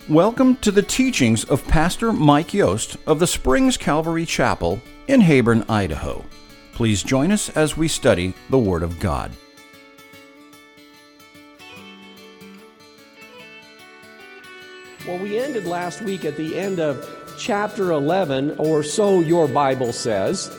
Welcome to the teachings of Pastor Mike Yost of the Springs Calvary Chapel in Heyburn, Idaho. Please join us as we study the Word of God. Well, we ended last week at the end of chapter 11, or so your Bible says.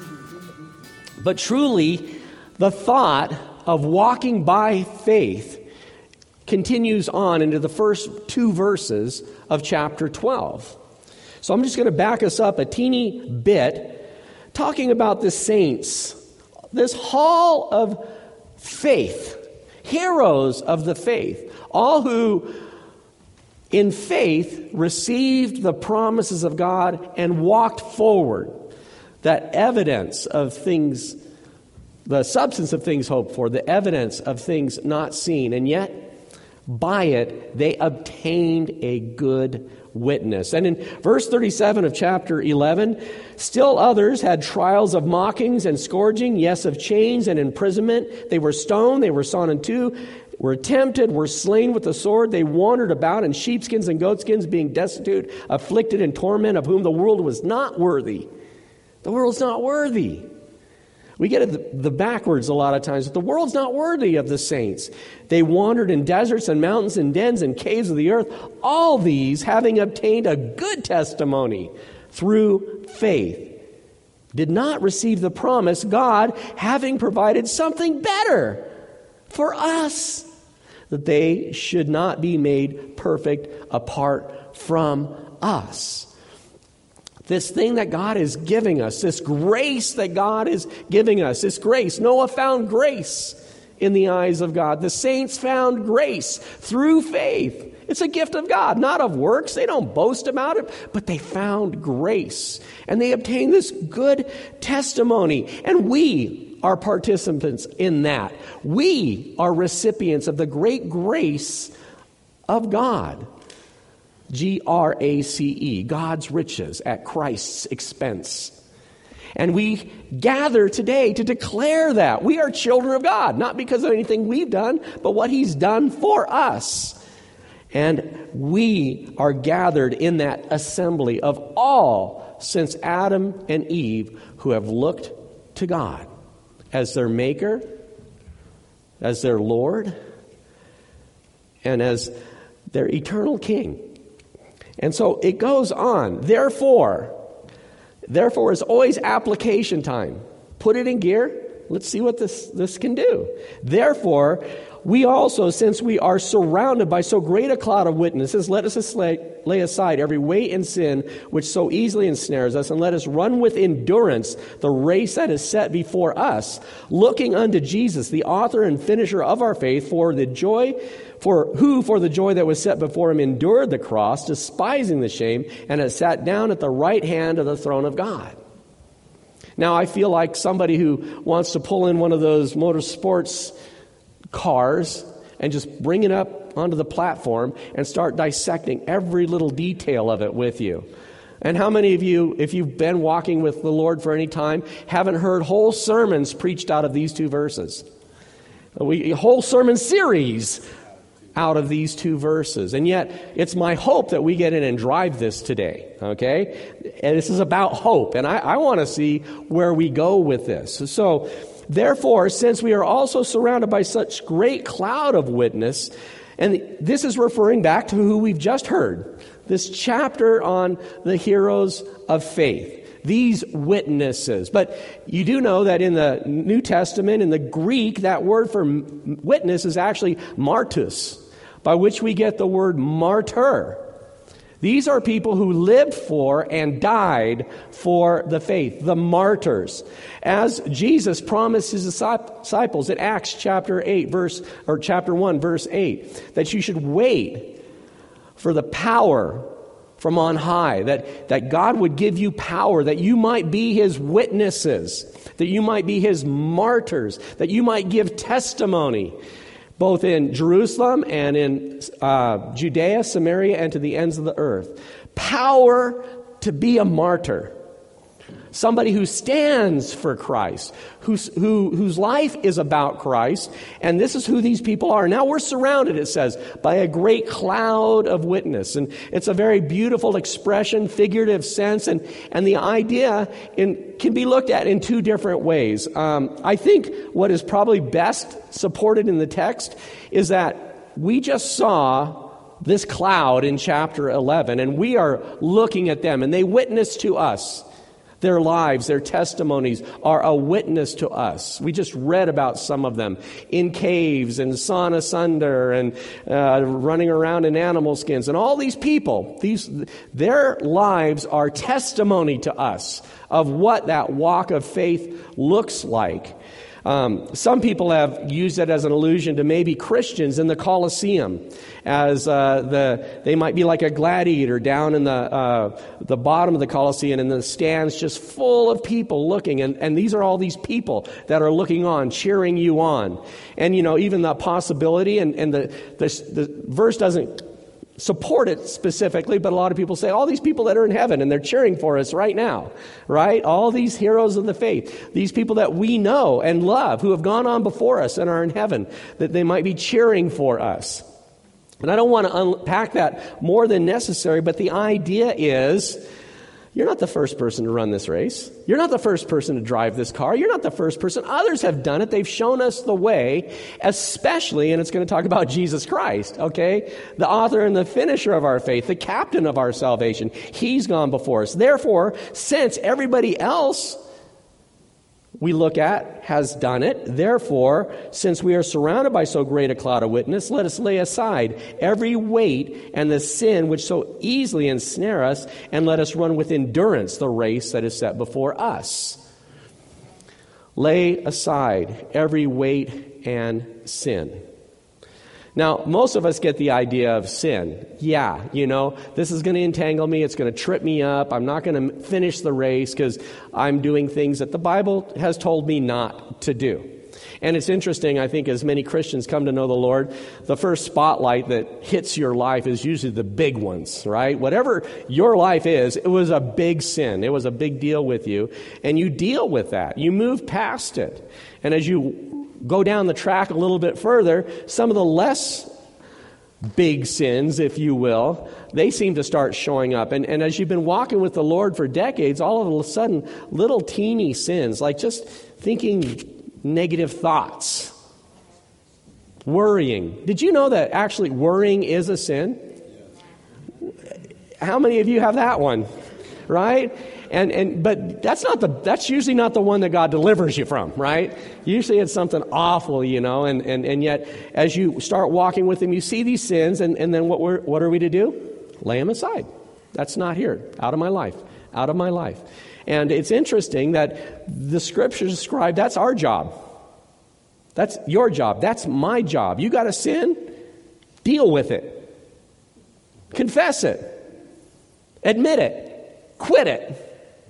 But truly, the thought of walking by faith continues on into the first two verses of chapter 12. So I'm just going to back us up a teeny bit, talking about the saints, this hall of faith, heroes of the faith, all who in faith received the promises of God and walked forward. That evidence of things, the substance of things hoped for, the evidence of things not seen, and yet by it, they obtained a good witness. And in verse 37 of chapter 11, still others had trials of mockings and scourging, yes, of chains and imprisonment. They were stoned, they were sawn in two, were tempted, were slain with the sword. They wandered about in sheepskins and goatskins, being destitute, afflicted, and torment, of whom the world was not worthy. The world's not worthy. We get it the backwards a lot of times, but the world's not worthy of the saints. They wandered in deserts and mountains and dens and caves of the earth, all these having obtained a good testimony through faith, did not receive the promise, God having provided something better for us, that they should not be made perfect apart from us. This thing that God is giving us, this grace that God is giving us, this grace. Noah found grace in the eyes of God. The saints found grace through faith. It's a gift of God, not of works. They don't boast about it, but they found grace. And they obtained this good testimony. And we are participants in that. We are recipients of the great grace of God. Grace, God's riches at Christ's expense. And we gather today to declare that we are children of God, not because of anything we've done, but what He's done for us. And we are gathered in that assembly of all since Adam and Eve who have looked to God as their Maker, as their Lord, and as their eternal King. And so it goes on. Therefore is always application time. Put it in gear. Let's see what this can do. Therefore, we also, since we are surrounded by so great a cloud of witnesses, let us lay aside every weight and sin which so easily ensnares us, and let us run with endurance the race that is set before us, looking unto Jesus, the author and finisher of our faith, for the joy that was set before him endured the cross, despising the shame, and has sat down at the right hand of the throne of God. Now, I feel like somebody who wants to pull in one of those motorsports cars and just bring it up onto the platform and start dissecting every little detail of it with you. And how many of you, if you've been walking with the Lord for any time, haven't heard whole sermons preached out of these two verses? A whole sermon series out of these two verses. And yet, it's my hope that we get in and drive this today, okay? And this is about hope, and I want to see where we go with this. So, therefore, since we are also surrounded by such great cloud of witness, and this is referring back to who we've just heard, this chapter on the heroes of faith. These witnesses. But you do know that in the New Testament, in the Greek, that word for witness is actually martus, by which we get the word martyr. These are people who lived for and died for the faith, the martyrs. As Jesus promised his disciples in Acts chapter 1, verse 8, that you should wait for the power from on high, that God would give you power, that you might be his witnesses, that you might be his martyrs, that you might give testimony, both in Jerusalem and in Judea, Samaria, and to the ends of the earth. Power to be a martyr. Somebody who stands for Christ, whose life is about Christ, and this is who these people are. Now we're surrounded, it says, by a great cloud of witness. And it's a very beautiful expression, figurative sense, and the idea can be looked at in two different ways. I think what is probably best supported in the text is that we just saw this cloud in chapter 11, and we are looking at them, and they witness to us. Their lives, their testimonies are a witness to us. We just read about some of them in caves and sawn asunder and running around in animal skins. And all these people, their lives are testimony to us of what that walk of faith looks like. Some people have used it as an allusion to maybe Christians in the Colosseum, as they might be like a gladiator down in the bottom of the Colosseum, and the stands just full of people looking, and these are all these people that are looking on, cheering you on, and even the possibility, and the verse doesn't support it specifically, but a lot of people say, all these people that are in heaven and they're cheering for us right now, right? All these heroes of the faith, these people that we know and love who have gone on before us and are in heaven, that they might be cheering for us. And I don't want to unpack that more than necessary, but the idea is, you're not the first person to run this race. You're not the first person to drive this car. You're not the first person. Others have done it. They've shown us the way, especially, and it's going to talk about Jesus Christ, okay? The author and the finisher of our faith, the captain of our salvation. He's gone before us. Therefore, since everybody else we look at has done it, therefore, since we are surrounded by so great a cloud of witness, let us lay aside every weight and the sin which so easily ensnare us, and let us run with endurance the race that is set before us. Lay aside every weight and sin. Now, most of us get the idea of sin. Yeah, this is going to entangle me. It's going to trip me up. I'm not going to finish the race because I'm doing things that the Bible has told me not to do. And it's interesting, I think, as many Christians come to know the Lord, the first spotlight that hits your life is usually the big ones, right? Whatever your life is, it was a big sin. It was a big deal with you. And you deal with that. You move past it. And as you go down the track a little bit further, some of the less big sins, if you will, they seem to start showing up. And as you've been walking with the Lord for decades, all of a sudden, little teeny sins, like just thinking negative thoughts, worrying. Did you know that actually worrying is a sin? How many of you have that one? Right? But that's usually not the one that God delivers you from, right? Usually it's something awful, and yet as you start walking with Him, you see these sins, and then what are we to do? Lay them aside. That's not here. Out of my life. Out of my life. And it's interesting that the Scriptures describe that's our job. That's your job. That's my job. You got a sin? Deal with it. Confess it. Admit it. Quit it.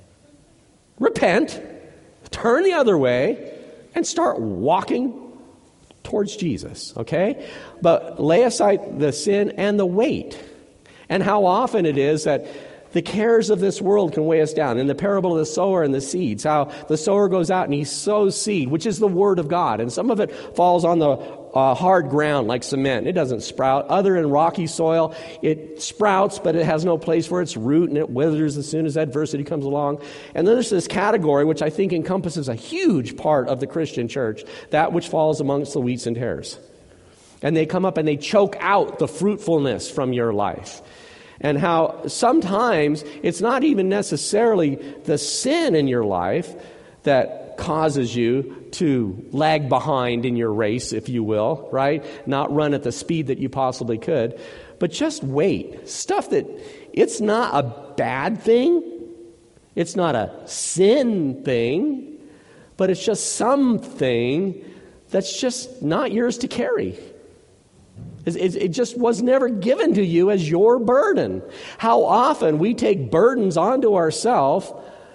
Repent, turn the other way, and start walking towards Jesus, okay? But lay aside the sin and the weight. And how often it is that the cares of this world can weigh us down. In the parable of the sower and the seeds, how the sower goes out and he sows seed, which is the Word of God. And some of it falls on the hard ground like cement. It doesn't sprout. Other in rocky soil, it sprouts, but it has no place for its root, and it withers as soon as adversity comes along. And then there's this category, which I think encompasses a huge part of the Christian church, that which falls amongst the wheats and tares. And they come up and they choke out the fruitfulness from your life. And how sometimes it's not even necessarily the sin in your life that causes you to lag behind in your race, if you will, right? Not run at the speed that you possibly could, but just wait. Stuff that it's not a bad thing. It's not a sin thing, but it's just something that's just not yours to carry. It just was never given to you as your burden. How often we take burdens onto ourselves,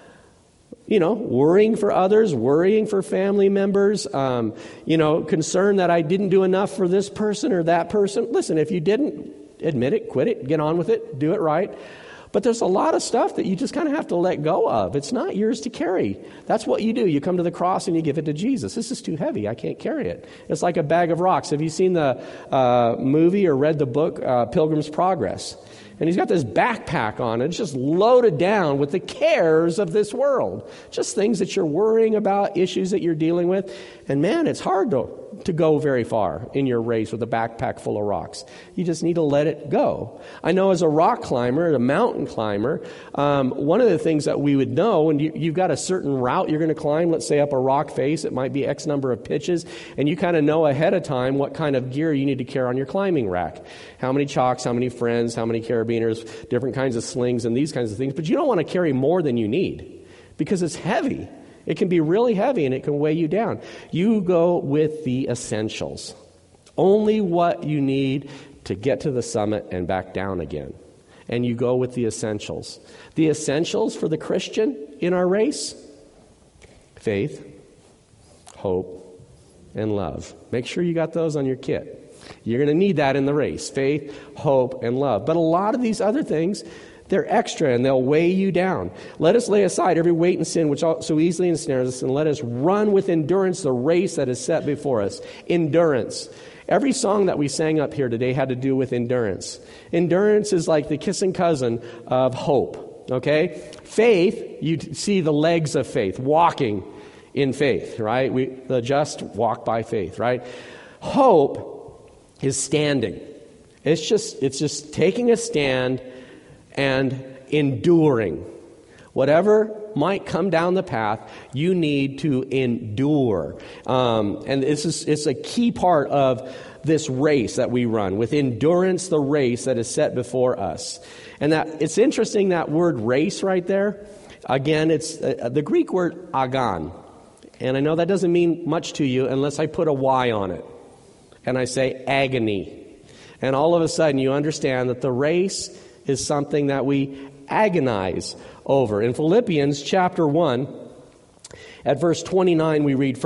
worrying for others, worrying for family members, concern that I didn't do enough for this person or that person. Listen, if you didn't, admit it, quit it, get on with it, do it right. But there's a lot of stuff that you just kind of have to let go of. It's not yours to carry. That's what you do. You come to the cross and you give it to Jesus. This is too heavy. I can't carry it. It's like a bag of rocks. Have you seen the movie or read the book Pilgrim's Progress? And he's got this backpack on. It's just loaded down with the cares of this world. Just things that you're worrying about, issues that you're dealing with. And man, it's hard to go very far in your race with a backpack full of rocks. You just need to let it go. I know as a rock climber, a mountain climber, one of the things that we would know, and you've got a certain route you're going to climb, let's say up a rock face, it might be X number of pitches, and you kind of know ahead of time what kind of gear you need to carry on your climbing rack. How many chalks, how many friends, how many carabiners, different kinds of slings, and these kinds of things. But you don't want to carry more than you need because it's heavy. It can be really heavy and it can weigh you down. You go with the essentials. Only what you need to get to the summit and back down again. And you go with the essentials. The essentials for the Christian in our race? Faith, hope, and love. Make sure you got those on your kit. You're going to need that in the race. Faith, hope, and love. But a lot of these other things, they're extra and they'll weigh you down. Let us lay aside every weight and sin which so easily ensnares us, and let us run with endurance the race that is set before us. Endurance. Every song that we sang up here today had to do with endurance. Endurance is like the kissing cousin of hope. Okay? Faith, you see the legs of faith, walking in faith, right? The just walk by faith, right? Hope is standing. It's just taking a stand and enduring. Whatever might come down the path, you need to endure. And it's a key part of this race that we run. With endurance, the race that is set before us. And that it's interesting, that word race right there. Again, it's the Greek word agon. And I know that doesn't mean much to you unless I put a Y on it. And I say agony. And all of a sudden you understand that the race is something that we agonize over. In Philippians chapter 1, at verse 29, we read, For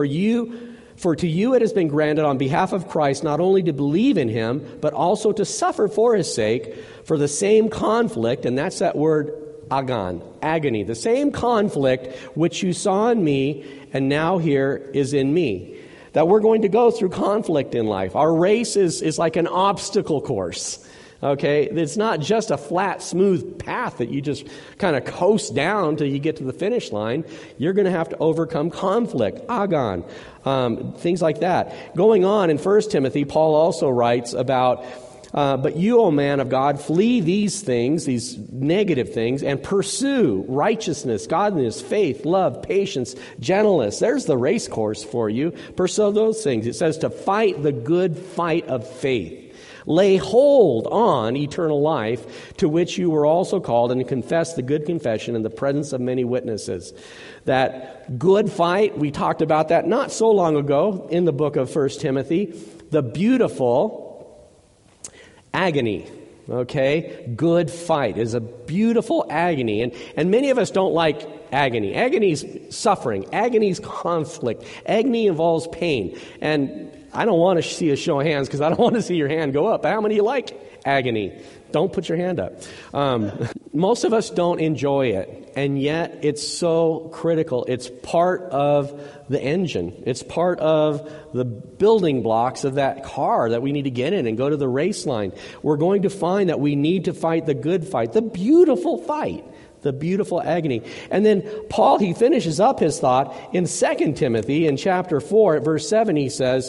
to you it has been granted on behalf of Christ not only to believe in him, but also to suffer for his sake for the same conflict, and that's that word agon, agony, the same conflict which you saw in me and now here is in me. That we're going to go through conflict in life. Our race is like an obstacle course. Okay? It's not just a flat, smooth path that you just kind of coast down till you get to the finish line. You're going to have to overcome conflict, agon, things like that. Going on in 1 Timothy, Paul also writes about, but you, O man of God, flee these things, these negative things, and pursue righteousness, godliness, faith, love, patience, gentleness. There's the race course for you. Pursue those things. It says to fight the good fight of faith. Lay hold on eternal life, to which you were also called, and to confess the good confession in the presence of many witnesses. That good fight, we talked about that not so long ago in the book of 1 Timothy. The beautiful agony, okay? Good fight is a beautiful agony. And many of us don't like agony. Agony is suffering. Agony is conflict. Agony involves pain. And I don't want to see a show of hands because I don't want to see your hand go up. How many of you like agony? Don't put your hand up. Most of us don't enjoy it, and yet it's so critical. It's part of the engine. It's part of the building blocks of that car that we need to get in and go to the race line. We're going to find that we need to fight the good fight, the beautiful fight, the beautiful agony. And then Paul, he finishes up his thought in 2 Timothy in chapter 4 at verse 7. He says,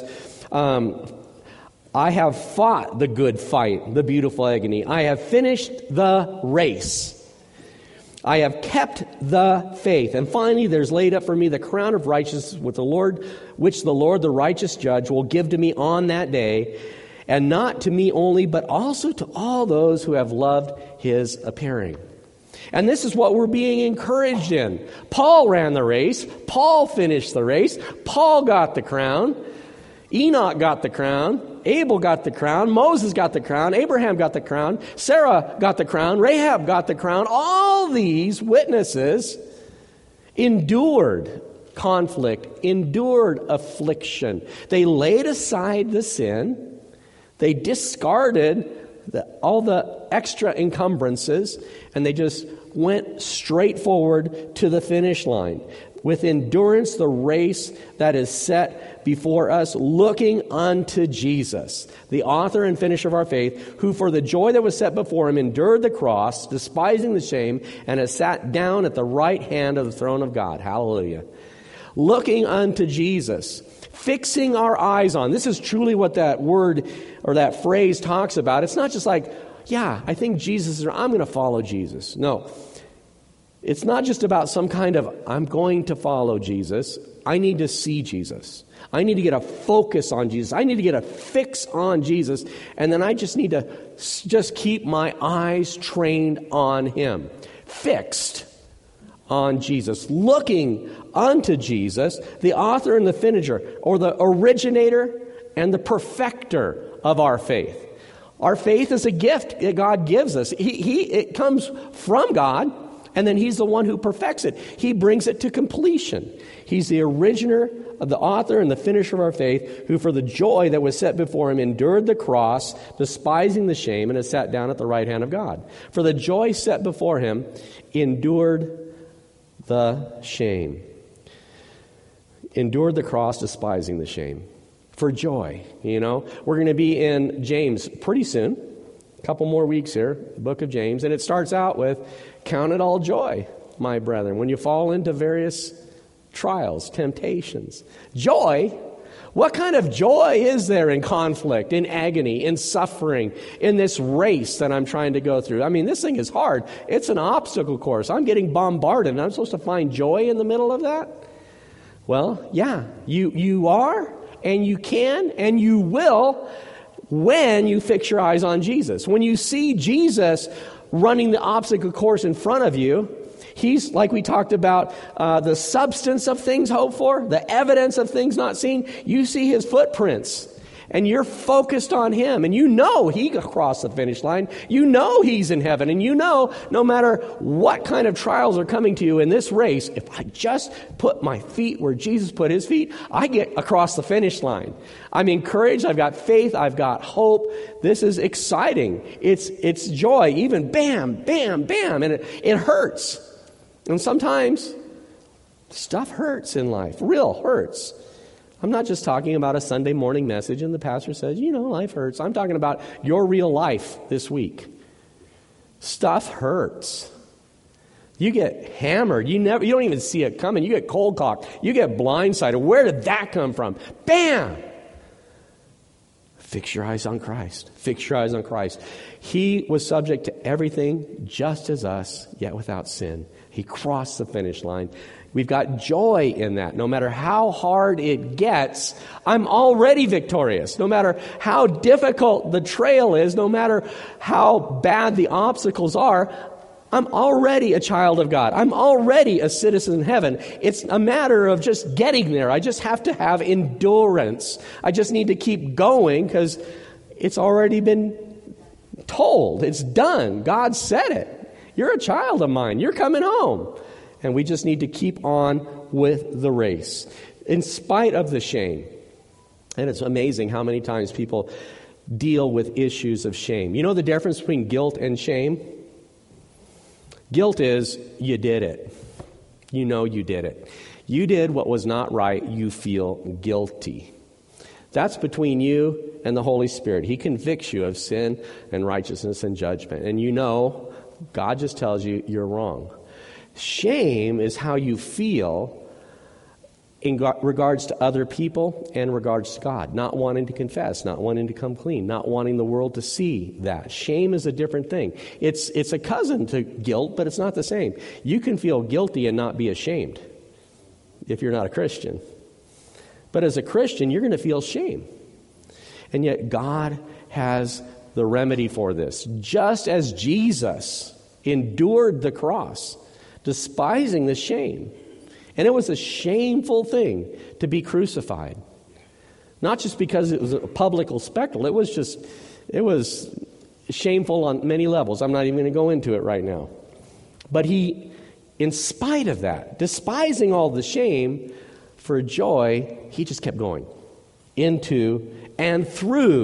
I have fought the good fight, the beautiful agony. I have finished the race. I have kept the faith. And finally, there's laid up for me the crown of righteousness with the Lord, which the Lord, the righteous judge, will give to me on that day, and not to me only, but also to all those who have loved his appearing. And this is what we're being encouraged in. Paul ran the race. Paul finished the race. Paul got the crown. Enoch got the crown. Abel got the crown. Moses got the crown. Abraham got the crown. Sarah got the crown. Rahab got the crown. All these witnesses endured conflict, endured affliction. They laid aside the sin. They discarded all the extra encumbrances, and they just went straight forward to the finish line. With endurance, the race that is set before us, looking unto Jesus, the author and finisher of our faith, who for the joy that was set before him endured the cross, despising the shame, and has sat down at the right hand of the throne of God. Hallelujah. Looking unto Jesus, fixing our eyes on. This is truly what that word or that phrase talks about. It's not just like, yeah, I think Jesus is, I'm going to follow Jesus. No. It's not just about some kind of, I'm going to follow Jesus. I need to see Jesus. I need to get a focus on Jesus. I need to get a fix on Jesus. And then I just need to just keep my eyes trained on him. Fixed on Jesus. Looking unto Jesus, the author and the finisher, or the originator and the perfecter of our faith. Our faith is a gift that God gives us. It comes from God. And then he's the one who perfects it. He brings it to completion. He's the originator, of the author and the finisher of our faith, who for the joy that was set before him endured the cross, despising the shame, and has sat down at the right hand of God. For the joy set before him endured the shame. Endured the cross, despising the shame. For joy, We're going to be in James pretty soon. A couple more weeks here, the book of James. And it starts out with, count it all joy, my brethren, when you fall into various trials, temptations. Joy? What kind of joy is there in conflict, in agony, in suffering, in this race that I'm trying to go through? I mean, this thing is hard. It's an obstacle course. I'm getting bombarded, and I'm supposed to find joy in the middle of that? Well, yeah, you are, and you can, and you will, when you fix your eyes on Jesus. When you see Jesus running the obstacle course in front of you, he's, like we talked about, the substance of things hoped for, the evidence of things not seen. You see his footprints, and you're focused on him, and you know he crossed the finish line. You know he's in heaven, and you know no matter what kind of trials are coming to you in this race, if I just put my feet where Jesus put his feet, I get across the finish line. I'm encouraged. I've got faith. I've got hope. This is exciting. It's joy. Even bam, bam, bam, and it hurts. And sometimes stuff hurts in life. Real hurts. I'm not just talking about a Sunday morning message and the pastor says, life hurts. I'm talking about your real life this week. Stuff hurts. You get hammered. You don't even see it coming. You get cold cocked. You get blindsided. Where did that come from? Bam! Fix your eyes on Christ. Fix your eyes on Christ. He was subject to everything just as us, yet without sin. He crossed the finish line. We've got joy in that. No matter how hard it gets, I'm already victorious. No matter how difficult the trail is, no matter how bad the obstacles are, I'm already a child of God. I'm already a citizen in heaven. It's a matter of just getting there. I just have to have endurance. I just need to keep going because it's already been told. It's done. God said it. You're a child of mine. You're coming home. And we just need to keep on with the race, in spite of the shame. And it's amazing how many times people deal with issues of shame. You know the difference between guilt and shame? Guilt is, you did it. You know you did it. You did what was not right. You feel guilty. That's between you and the Holy Spirit. He convicts you of sin and righteousness and judgment. And you know, God just tells you you're wrong. Shame is how you feel in regards to other people and regards to God. Not wanting to confess, not wanting to come clean, not wanting the world to see that. Shame is a different thing. It's a cousin to guilt, but it's not the same. You can feel guilty and not be ashamed if you're not a Christian. But as a Christian, you're going to feel shame. And yet God has the remedy for this. Just as Jesus endured the cross, despising the shame. And it was a shameful thing to be crucified. Not just because it was a public spectacle. It was shameful on many levels. I'm not even going to go into it right now. But he, in spite of that, despising all the shame, for joy, he just kept going into and through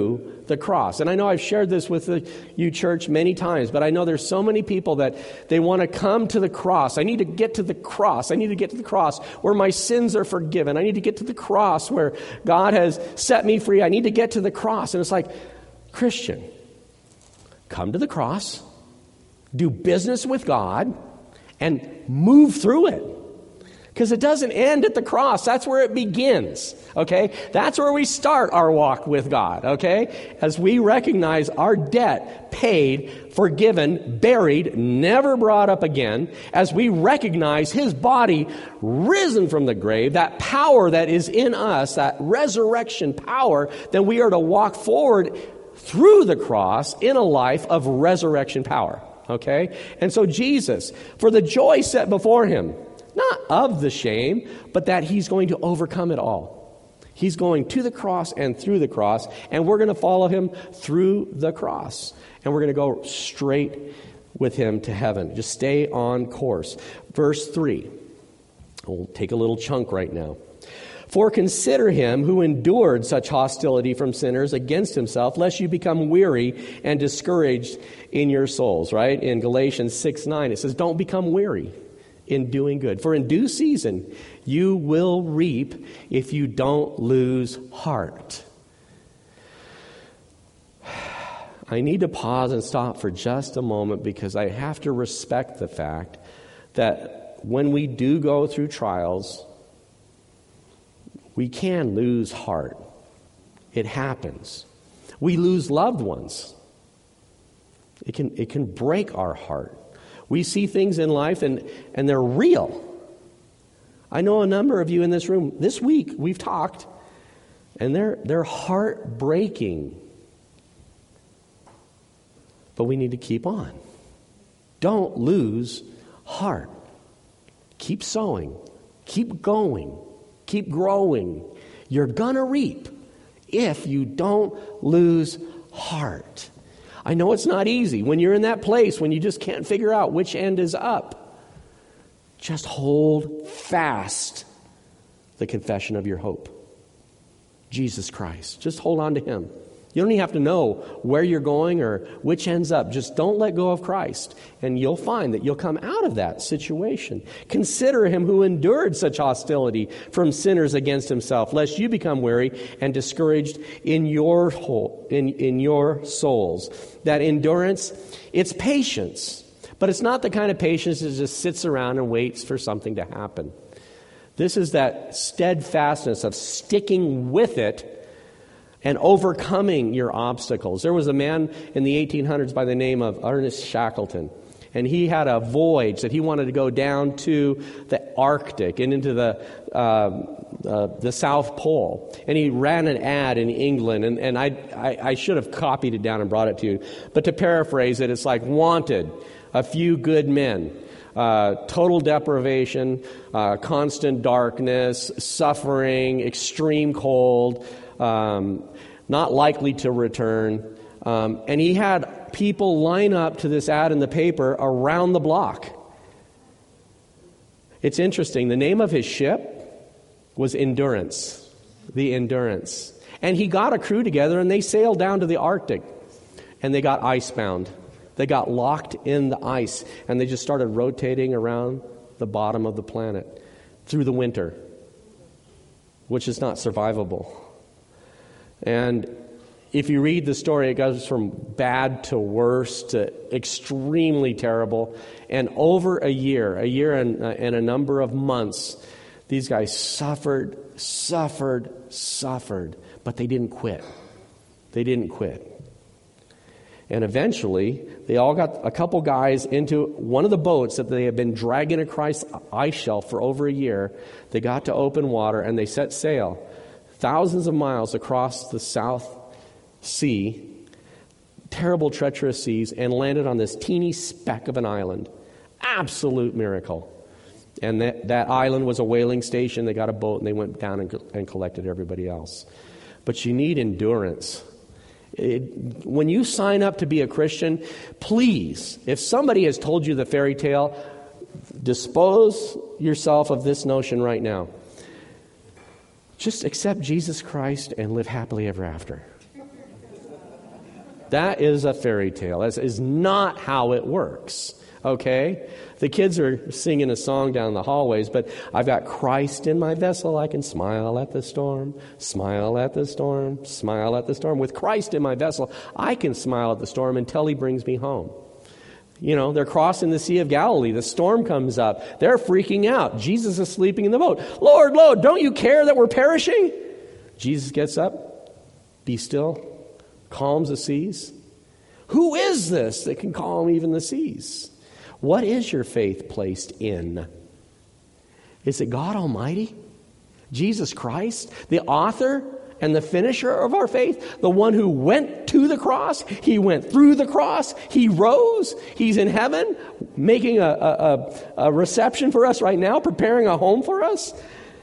the cross. And I know I've shared this with you, church, many times, but I know there's so many people that they want to come to the cross. I need to get to the cross. I need to get to the cross where my sins are forgiven. I need to get to the cross where God has set me free. I need to get to the cross. And it's like, Christian, come to the cross, do business with God, and move through it. Because it doesn't end at the cross. That's where it begins, okay? That's where we start our walk with God, okay? As we recognize our debt paid, forgiven, buried, never brought up again, as we recognize His body risen from the grave, that power that is in us, that resurrection power, then we are to walk forward through the cross in a life of resurrection power, okay? And so Jesus, for the joy set before Him, not of the shame, but that He's going to overcome it all. He's going to the cross and through the cross, and we're going to follow Him through the cross. And we're going to go straight with Him to heaven. Just stay on course. Verse 3. We'll take a little chunk right now. For consider Him who endured such hostility from sinners against Himself, lest you become weary and discouraged in your souls. Right? In Galatians 6:9, it says, don't become weary in doing good. For in due season you will reap if you don't lose heart. I need to pause and stop for just a moment because I have to respect the fact that when we do go through trials, we can lose heart. It happens. We lose loved ones. It can break our heart. We see things in life and they're real. I know a number of you in this room, this week we've talked, and they're heartbreaking. But we need to keep on. Don't lose heart. Keep sowing. Keep going. Keep growing. You're going to reap if you don't lose heart. I know it's not easy. When you're in that place, when you just can't figure out which end is up, just hold fast the confession of your hope. Jesus Christ. Just hold on to Him. You don't even have to know where you're going or which end's up. Just don't let go of Christ, and you'll find that you'll come out of that situation. Consider Him who endured such hostility from sinners against Himself, lest you become weary and discouraged in your souls. That endurance, it's patience, but it's not the kind of patience that just sits around and waits for something to happen. This is that steadfastness of sticking with it and overcoming your obstacles. There was a man in the 1800s by the name of Ernest Shackleton, and he had a voyage that he wanted to go down to the Arctic and into the South Pole. And he ran an ad in England, and I should have copied it down and brought it to you. But to paraphrase it, it's like, wanted, a few good men. Total deprivation, constant darkness, suffering, extreme cold, not likely to return. And he had people line up to this ad in the paper around the block. It's interesting. The name of his ship was Endurance, the Endurance. And he got a crew together and they sailed down to the Arctic and they got icebound. They got locked in the ice and they just started rotating around the bottom of the planet through the winter, which is not survivable. And if you read the story, it goes from bad to worse to extremely terrible. And over a year and a number of months, these guys suffered, but they didn't quit. They didn't quit. And eventually, they all got a couple guys into one of the boats that they had been dragging across ice shelf for over a year. They got to open water and they set sail thousands of miles across the South Sea, terrible treacherous seas, and landed on this teeny speck of an island. Absolute miracle. And that island was a whaling station. They got a boat and they went down and collected everybody else. But you need endurance. When you sign up to be a Christian, please, if somebody has told you the fairy tale, dispose yourself of this notion right now. Just accept Jesus Christ and live happily ever after. That is a fairy tale. That is not how it works. Okay? The kids are singing a song down the hallways, but I've got Christ in my vessel. I can smile at the storm, smile at the storm, smile at the storm. With Christ in my vessel, I can smile at the storm until he brings me home. You know, they're crossing the Sea of Galilee. The storm comes up. They're freaking out. Jesus is sleeping in the boat. Lord, Lord, don't you care that we're perishing? Jesus gets up, be still, calms the seas. Who is this that can calm even the seas? What is your faith placed in? Is it God Almighty? Jesus Christ, the author and the finisher of our faith? The one who went to the cross? He went through the cross. He rose. He's in heaven making a reception for us right now, preparing a home for us.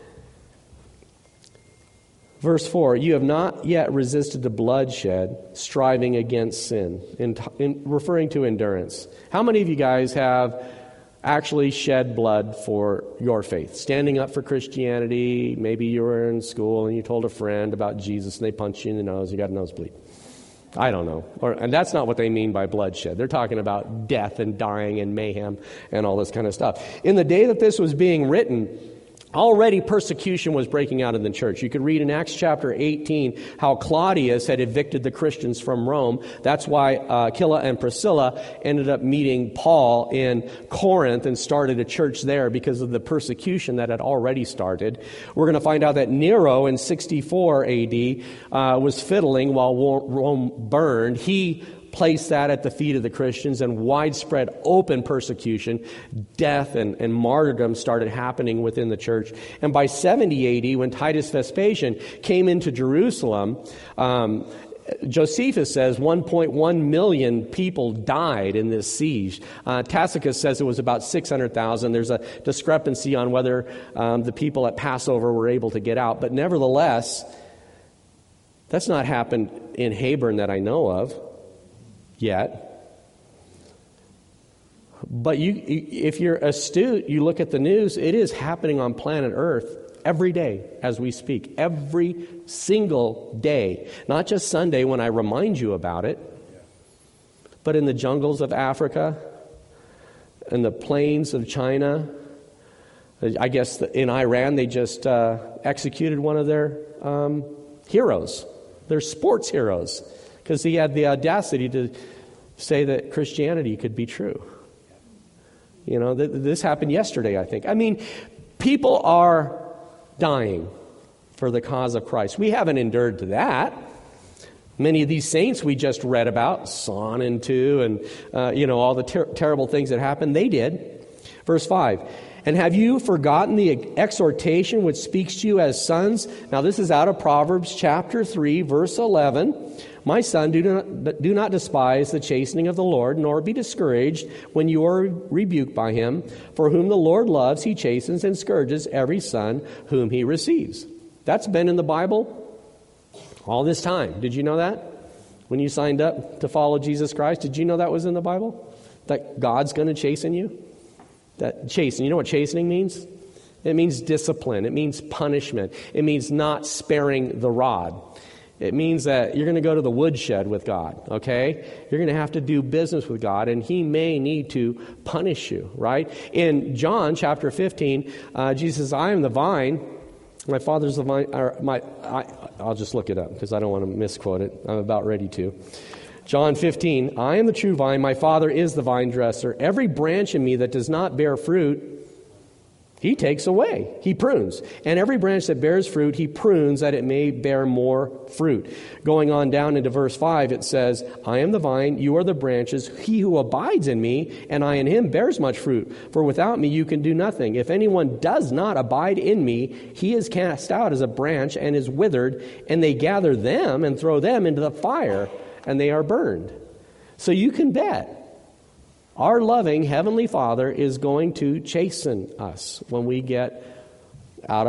Verse 4, you have not yet resisted the bloodshed, striving against sin, in referring to endurance. How many of you guys have actually shed blood for your faith? Standing up for Christianity, maybe you were in school and you told a friend about Jesus and they punched you in the nose, you got a nosebleed. I don't know. And that's not what they mean by bloodshed. They're talking about death and dying and mayhem and all this kind of stuff. In the day that this was being written, already persecution was breaking out in the church. You could read in Acts chapter 18 how Claudius had evicted the Christians from Rome. That's why Aquila and Priscilla ended up meeting Paul in Corinth and started a church there because of the persecution that had already started. We're going to find out that Nero in 64 AD was fiddling while Rome burned. He placed that at the feet of the Christians, and widespread open persecution, death, and martyrdom started happening within the church. And by 70 AD, when Titus Vespasian came into Jerusalem, Josephus says 1.1 million people died in this siege. Tacitus says it was about 600,000. There's a discrepancy on whether the people at Passover were able to get out. But nevertheless, that's not happened in Hebron that I know of yet. But if you're astute, you look at the news, it is happening on planet Earth every day as we speak. Every single day. Not just Sunday when I remind you about it, but in the jungles of Africa, in the plains of China. I guess in Iran they just executed one of their heroes, their sports heroes, because he had the audacity to say that Christianity could be true. You know, this happened yesterday, I think. I mean, people are dying for the cause of Christ. We haven't endured to that. Many of these saints we just read about, Son and 2, and all the terrible things that happened, they did. Verse 5, and have you forgotten the exhortation which speaks to you as sons? Now this is out of Proverbs chapter 3, verse 11. My son, do not despise the chastening of the Lord, nor be discouraged when you are rebuked by him. For whom the Lord loves, he chastens and scourges every son whom he receives. That's been in the Bible all this time. Did you know that? When you signed up to follow Jesus Christ, did you know that was in the Bible? That God's going to chasten you? That chasten, you know what chastening means? It means discipline. It means punishment. It means not sparing the rod. It means that you're going to go to the woodshed with God, okay? You're going to have to do business with God, and he may need to punish you, right? In John chapter 15, Jesus says, I am the vine, my Father's the vine. I'll just look it up because I don't want to misquote it. I'm about ready to. John 15, I am the true vine, my Father is the vine dresser. Every branch in me that does not bear fruit, he takes away. He prunes. And every branch that bears fruit, he prunes that it may bear more fruit. Going on down into verse 5, it says, I am the vine, you are the branches. He who abides in me, and I in him, bears much fruit. For without me you can do nothing. If anyone does not abide in me, he is cast out as a branch and is withered, and they gather them and throw them into the fire, and they are burned. So you can bet our loving Heavenly Father is going to chasten us when we get out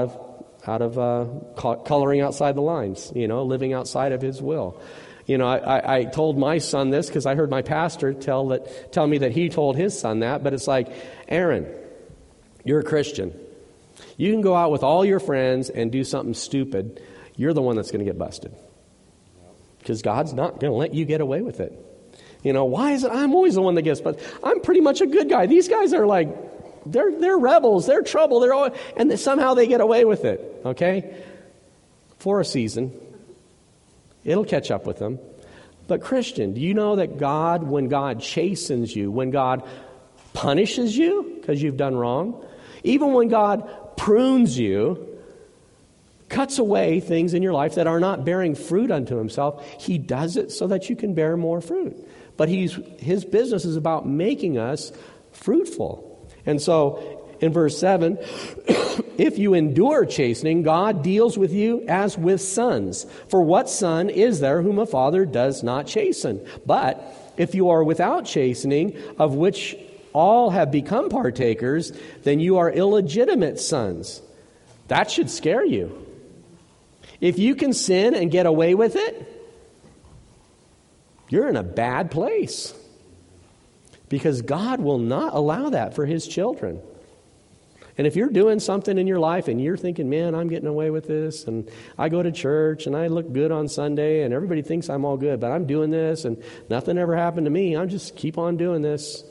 of coloring outside the lines, living outside of his will. I told my son this because I heard my pastor tell me that he told his son that, but it's like, Aaron, you're a Christian. You can go out with all your friends and do something stupid. You're the one that's going to get busted. Because God's not going to let you get away with it. Why is it I'm always the one that gets, but I'm pretty much a good guy. These guys are like, they're rebels, they're trouble, and somehow they get away with it, okay? For a season. It'll catch up with them. But Christian, do you know that God, when God chastens you, when God punishes you because you've done wrong, even when God prunes you, cuts away things in your life that are not bearing fruit unto himself, he does it so that you can bear more fruit. But his business is about making us fruitful. And so in verse 7, if you endure chastening, God deals with you as with sons. For what son is there whom a father does not chasten? But if you are without chastening, of which all have become partakers, then you are illegitimate sons. That should scare you. If you can sin and get away with it, you're in a bad place. Because God will not allow that for his children. And if you're doing something in your life and you're thinking, man, I'm getting away with this, and I go to church and I look good on Sunday and everybody thinks I'm all good, but I'm doing this and nothing ever happened to me, I'm just keep on doing this.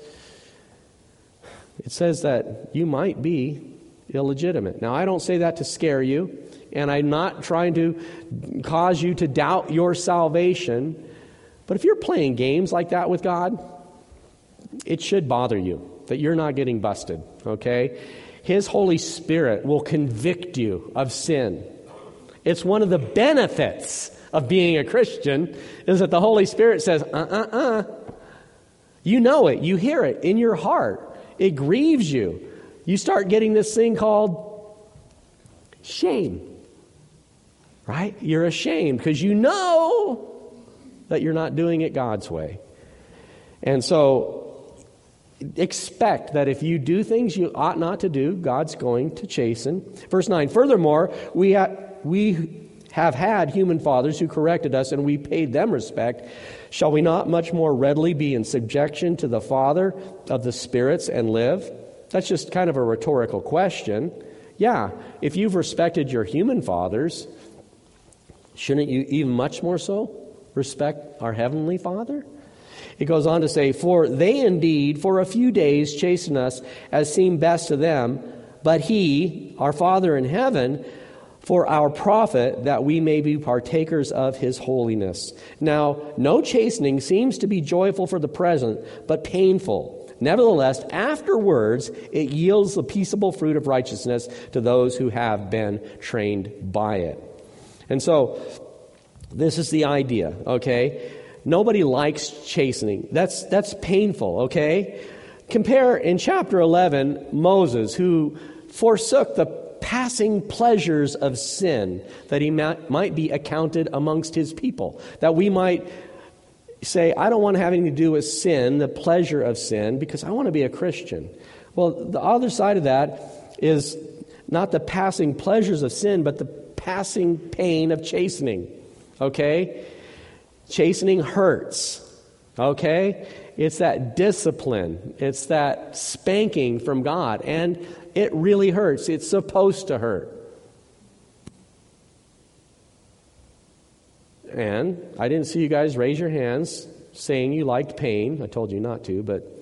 It says that you might be illegitimate. Now, I don't say that to scare you, and I'm not trying to cause you to doubt your salvation. But if you're playing games like that with God, it should bother you that you're not getting busted, okay? His Holy Spirit will convict you of sin. It's one of the benefits of being a Christian is that the Holy Spirit says, You know it. You hear it in your heart. It grieves you. You start getting this thing called shame. Right? You're ashamed because you know that you're not doing it God's way. And so expect that if you do things you ought not to do, God's going to chasten. Verse 9, furthermore, we have had human fathers who corrected us, and we paid them respect. Shall we not much more readily be in subjection to the Father of the spirits and live? That's just kind of a rhetorical question. Yeah, if you've respected your human fathers, shouldn't you even much more so respect our Heavenly Father? It goes on to say, for they indeed for a few days chasten us as seemed best to them, but He, our Father in heaven, for our profit, that we may be partakers of His holiness. Now, no chastening seems to be joyful for the present, but painful. Nevertheless, afterwards, it yields the peaceable fruit of righteousness to those who have been trained by it. And so, this is the idea, okay? Nobody likes chastening. That's painful, okay? Compare in chapter 11, Moses, who forsook the passing pleasures of sin, that he might be accounted amongst his people. That we might say, I don't want to have anything to do with sin, the pleasure of sin, because I want to be a Christian. Well, the other side of that is not the passing pleasures of sin, but the passing pain of chastening. Okay? Chastening hurts. Okay? It's that discipline. It's that spanking from God. And it really hurts. It's supposed to hurt. And I didn't see you guys raise your hands saying you liked pain. I told you not to, but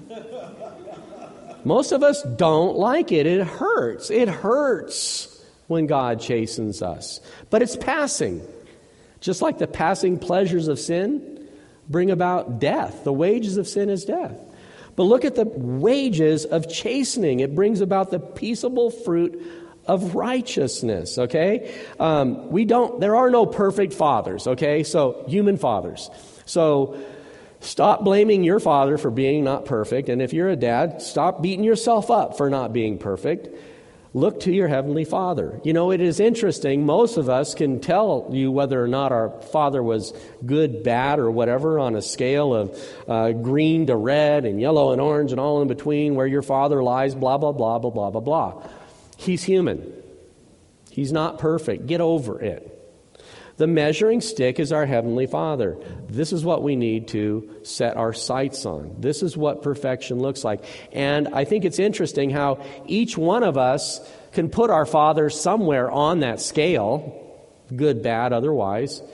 most of us don't like it. It hurts. It hurts when God chastens us. But it's passing. Just like the passing pleasures of sin bring about death. The wages of sin is death. But look at the wages of chastening. It brings about the peaceable fruit of righteousness, okay? There are no perfect fathers, okay? So, human fathers. So, stop blaming your father for being not perfect. And if you're a dad, stop beating yourself up for not being perfect. Look to your Heavenly Father. You know, it is interesting. Most of us can tell you whether or not our father was good, bad, or whatever on a scale of green to red and yellow and orange and all in between, where your father lies, blah, blah, blah, blah, blah, blah, blah. He's human. He's not perfect. Get over it. The measuring stick is our Heavenly Father. This is what we need to set our sights on. This is what perfection looks like. And I think it's interesting how each one of us can put our Father somewhere on that scale, good, bad, otherwise.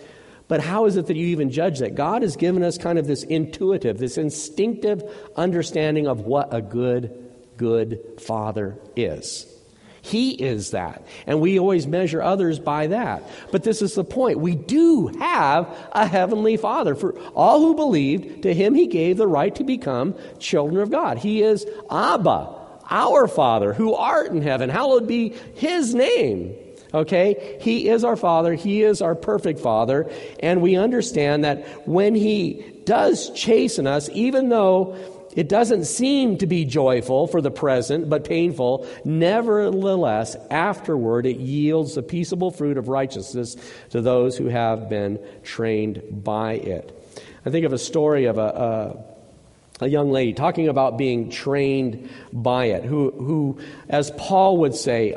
But how is it that you even judge that? God has given us kind of this intuitive, this instinctive understanding of what a good Father is. He is that. And we always measure others by that. But this is the point. We do have a heavenly Father. For all who believed, to him he gave the right to become children of God. He is Abba, our Father, who art in heaven. Hallowed be his name. Okay? He is our Father. He is our perfect Father. And we understand that when he does chasten us, even though it doesn't seem to be joyful for the present, but painful, nevertheless, afterward it yields the peaceable fruit of righteousness to those who have been trained by it. I think of a story of a young lady talking about being trained by it, who as Paul would say,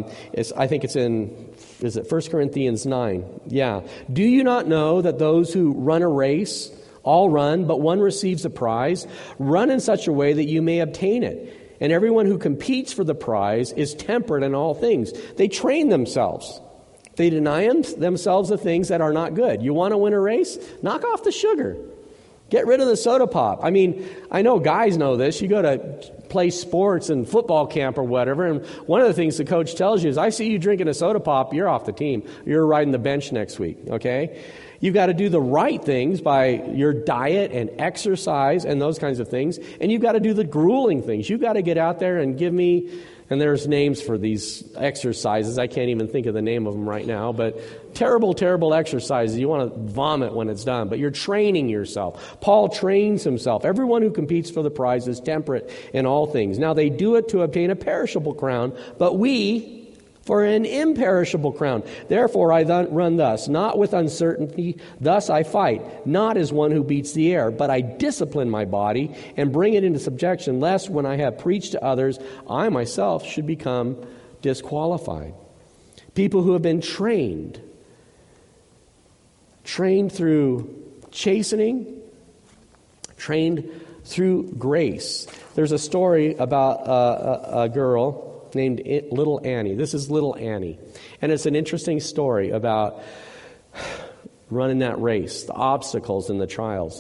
I think it's in, is it 1 Corinthians 9? Yeah. Do you not know that those who run a race all run, but one receives a prize? Run in such a way that you may obtain it. And everyone who competes for the prize is temperate in all things. They train themselves. They deny themselves the things that are not good. You want to win a race? Knock off the sugar. Get rid of the soda pop. I mean, I know guys know this. You go to play sports and football camp or whatever, and one of the things the coach tells you is, I see you drinking a soda pop, you're off the team. You're riding the bench next week, okay? You've got to do the right things by your diet and exercise and those kinds of things. And you've got to do the grueling things. You've got to get out there and give me, and there's names for these exercises. I can't even think of the name of them right now, but terrible, terrible exercises. You want to vomit when it's done, but you're training yourself. Paul trains himself. Everyone who competes for the prize is temperate in all things. Now they do it to obtain a perishable crown, but we for an imperishable crown. Therefore I run thus, not with uncertainty, thus I fight, not as one who beats the air, but I discipline my body and bring it into subjection, lest when I have preached to others, I myself should become disqualified. People who have been trained through chastening, trained through grace. There's a story about a girl named Little Annie. This is Little Annie. And it's an interesting story about running that race, the obstacles and the trials.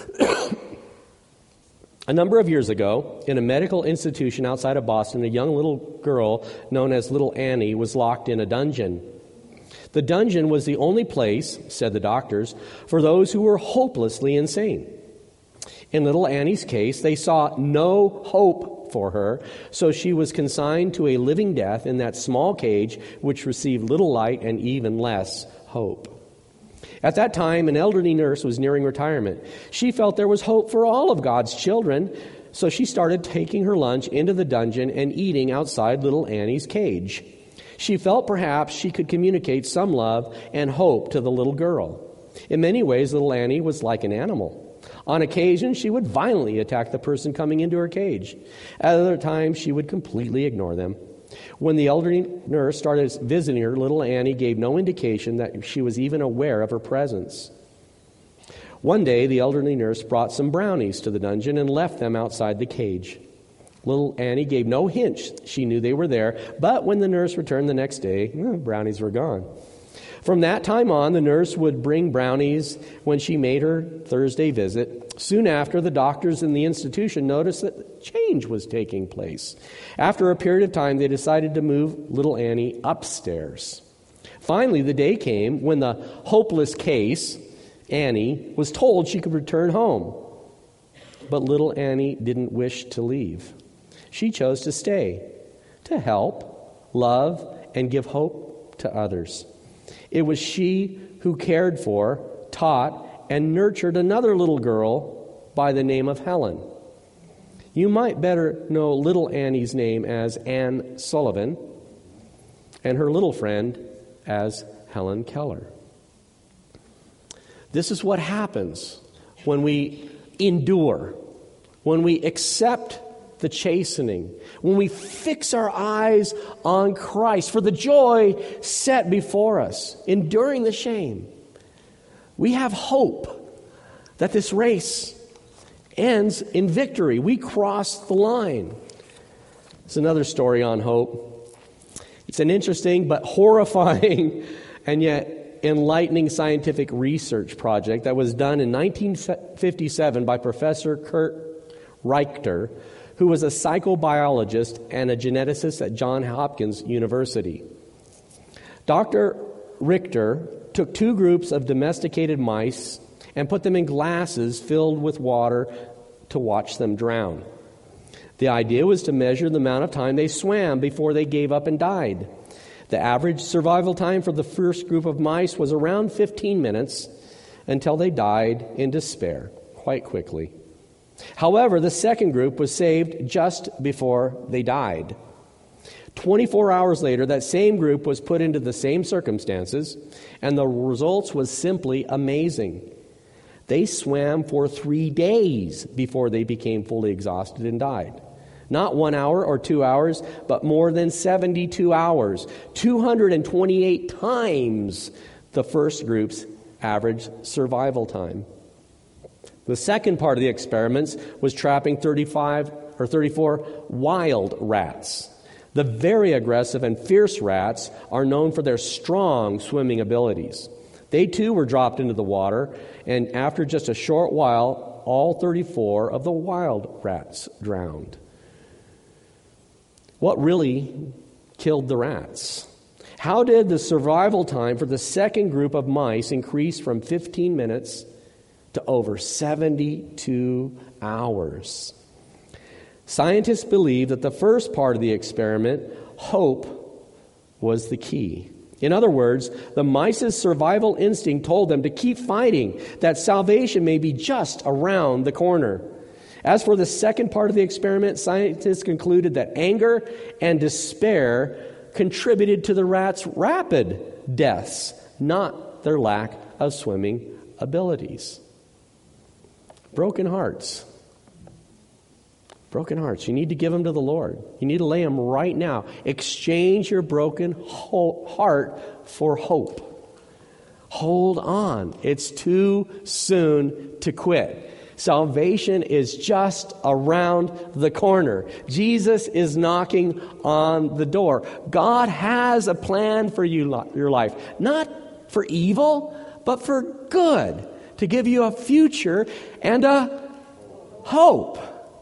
A number of years ago, in a medical institution outside of Boston, a young little girl known as Little Annie was locked in a dungeon. The dungeon was the only place, said the doctors, for those who were hopelessly insane. In Little Annie's case, they saw no hope for her, so she was consigned to a living death in that small cage which received little light and even less hope. At that time, an elderly nurse was nearing retirement. She felt there was hope for all of God's children, so she started taking her lunch into the dungeon and eating outside Little Annie's cage. She felt perhaps she could communicate some love and hope to the little girl. In many ways, Little Annie was like an animal. On occasion, she would violently attack the person coming into her cage. At other times, she would completely ignore them. When the elderly nurse started visiting her, Little Annie gave no indication that she was even aware of her presence. One day, the elderly nurse brought some brownies to the dungeon and left them outside the cage. Little Annie gave no hint she knew they were there, but when the nurse returned the next day, brownies were gone. From that time on, the nurse would bring brownies when she made her Thursday visit. Soon after, the doctors in the institution noticed that change was taking place. After a period of time, they decided to move Little Annie upstairs. Finally, the day came when the hopeless case, Annie, was told she could return home. But Little Annie didn't wish to leave. She chose to stay, to help, love, and give hope to others. It was she who cared for, taught, and nurtured another little girl by the name of Helen. You might better know Little Annie's name as Anne Sullivan and her little friend as Helen Keller. This is what happens when we endure, when we accept the chastening, when we fix our eyes on Christ for the joy set before us, enduring the shame. We have hope that this race ends in victory. We cross the line. It's another story on hope. It's an interesting but horrifying and yet enlightening scientific research project that was done in 1957 by Professor Kurt Richter, who was a psychobiologist and a geneticist at Johns Hopkins University. Dr. Richter took two groups of domesticated mice and put them in glasses filled with water to watch them drown. The idea was to measure the amount of time they swam before they gave up and died. The average survival time for the first group of mice was around 15 minutes until they died in despair quite quickly. However, the second group was saved just before they died. 24 hours later, that same group was put into the same circumstances, and the results was simply amazing. They swam for 3 days before they became fully exhausted and died. Not 1 hour or 2 hours, but more than 72 hours, 228 times the first group's average survival time. The second part of the experiments was trapping 34 wild rats. The very aggressive and fierce rats are known for their strong swimming abilities. They too were dropped into the water, and after just a short while, all 34 of the wild rats drowned. What really killed the rats? How did the survival time for the second group of mice increase from 15 minutes to over 72 hours? Scientists believe that the first part of the experiment, hope, was the key. In other words, the mice's survival instinct told them to keep fighting, that salvation may be just around the corner. As for the second part of the experiment, scientists concluded that anger and despair contributed to the rats' rapid deaths, not their lack of swimming abilities. Broken hearts. Broken hearts. You need to give them to the Lord. You need to lay them right now. Exchange your broken heart for hope. Hold on. It's too soon to quit. Salvation is just around the corner. Jesus is knocking on the door. God has a plan for your life. Not for evil, but for good. To give you a future and a hope.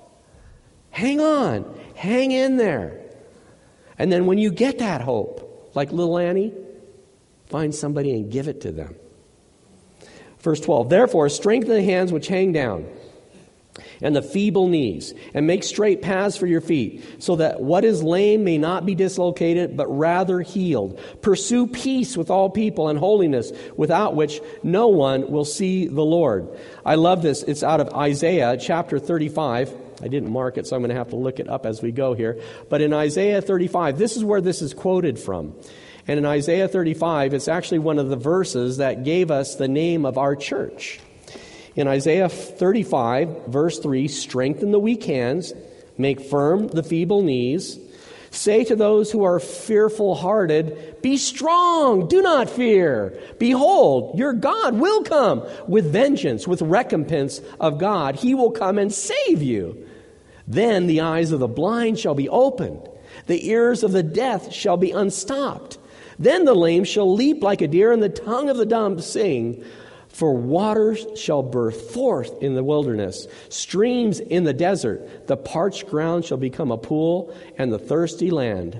Hang on. Hang in there. And then when you get that hope, like little Annie, find somebody and give it to them. Verse 12, therefore, strengthen the hands which hang down, and the feeble knees, and make straight paths for your feet, so that what is lame may not be dislocated, but rather healed. Pursue peace with all people and holiness, without which no one will see the Lord. I love this. It's out of Isaiah chapter 35. I didn't mark it, so I'm going to have to look it up as we go here. But in Isaiah 35, this is where this is quoted from. And in Isaiah 35, it's actually one of the verses that gave us the name of our church. In Isaiah 35, verse 3, strengthen the weak hands, make firm the feeble knees. Say to those who are fearful-hearted, be strong, do not fear. Behold, your God will come with vengeance, with recompense of God. He will come and save you. Then the eyes of the blind shall be opened. The ears of the deaf shall be unstopped. Then the lame shall leap like a deer, and the tongue of the dumb sing. For waters shall burst forth in the wilderness, streams in the desert. The parched ground shall become a pool, and the thirsty land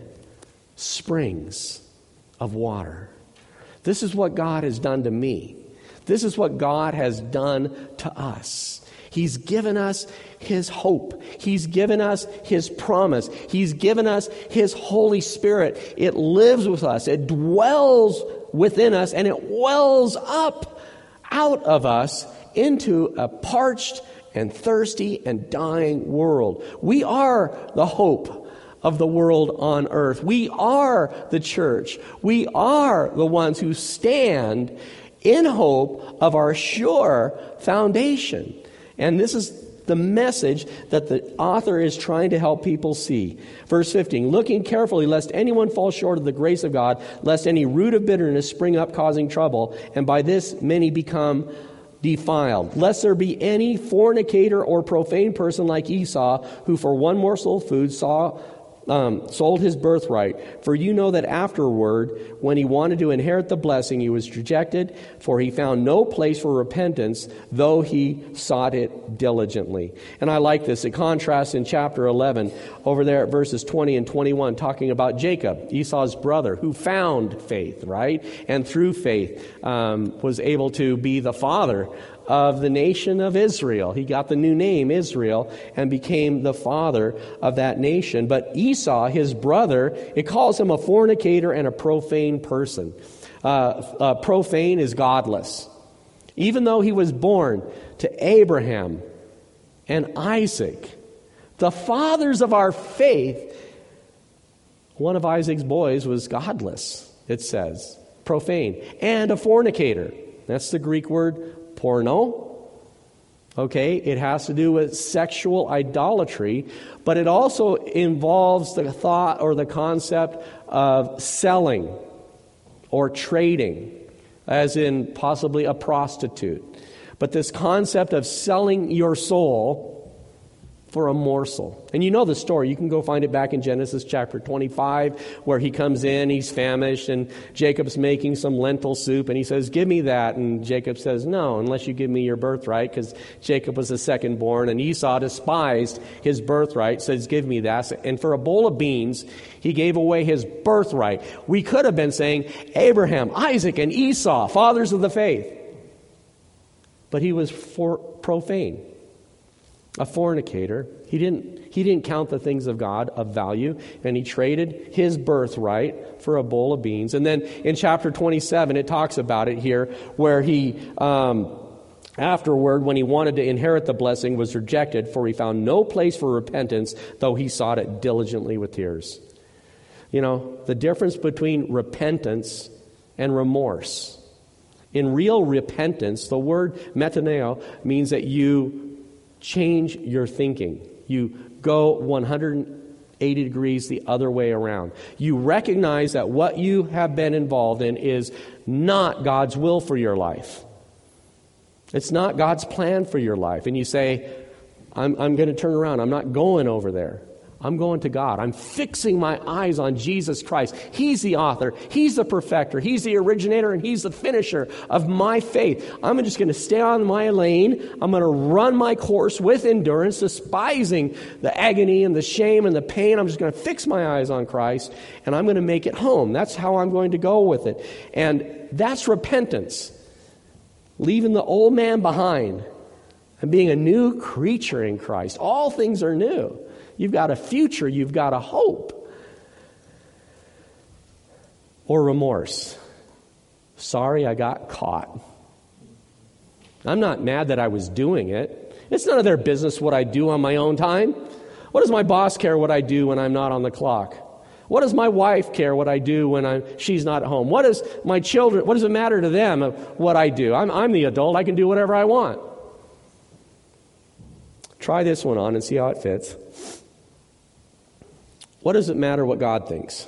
springs of water. This is what God has done to me. This is what God has done to us. He's given us His hope. He's given us His promise. He's given us His Holy Spirit. It lives with us. It dwells within us, and it wells up out of us into a parched and thirsty and dying world. We are the hope of the world on earth. We are the church. We are the ones who stand in hope of our sure foundation. And this is the message that the author is trying to help people see. Verse 15, looking carefully lest anyone fall short of the grace of God, lest any root of bitterness spring up causing trouble, and by this many become defiled. Lest there be any fornicator or profane person like Esau, who for one morsel of food sold his birthright. For you know that afterward, when he wanted to inherit the blessing, he was rejected, for he found no place for repentance, though he sought it diligently. And I like this. It contrasts in chapter 11, over there at verses 20 and 21, talking about Jacob, Esau's brother, who found faith, right? And through faith was able to be the father of the nation of Israel. He got the new name Israel and became the father of that nation. But Esau, his brother, it calls him a fornicator and a profane person. Profane is godless. Even though he was born to Abraham and Isaac, the fathers of our faith, one of Isaac's boys was godless, it says, profane, and a fornicator. That's the Greek word porno. Okay, it has to do with sexual idolatry, but it also involves the thought or the concept of selling or trading, as in possibly a prostitute. But this concept of selling your soul for a morsel. And you know the story. You can go find it back in Genesis chapter 25, where he comes in, he's famished, and Jacob's making some lentil soup, and he says, give me that. And Jacob says, no, unless you give me your birthright, because Jacob was the second born, and Esau despised his birthright, says, give me that. And for a bowl of beans, he gave away his birthright. We could have been saying Abraham, Isaac, and Esau, fathers of the faith. But he was profane. A fornicator. He didn't count the things of God of value, and he traded his birthright for a bowl of beans. And then in chapter 27, it talks about it here, where he, afterward, when he wanted to inherit the blessing, was rejected, for he found no place for repentance, though he sought it diligently with tears. You know, the difference between repentance and remorse. In real repentance, the word metaneo means that you change your thinking. You go 180 degrees the other way around. You recognize that what you have been involved in is not God's will for your life. It's not God's plan for your life. And you say, I'm going to turn around. I'm not going over there. I'm going to God. I'm fixing my eyes on Jesus Christ. He's the author. He's the perfecter. He's the originator, and He's the finisher of my faith. I'm just going to stay on my lane. I'm going to run my course with endurance, despising the agony and the shame and the pain. I'm just going to fix my eyes on Christ, and I'm going to make it home. That's how I'm going to go with it. And that's repentance. Leaving the old man behind and being a new creature in Christ. All things are new. You've got a future. You've got a hope. Or remorse. Sorry, I got caught. I'm not mad that I was doing it. It's none of their business what I do on my own time. What does my boss care what I do when I'm not on the clock? What does my wife care what I do when she's not at home? What does my children, what does it matter to them what I do? I'm the adult. I can do whatever I want. Try this one on and see how it fits. What does it matter what God thinks?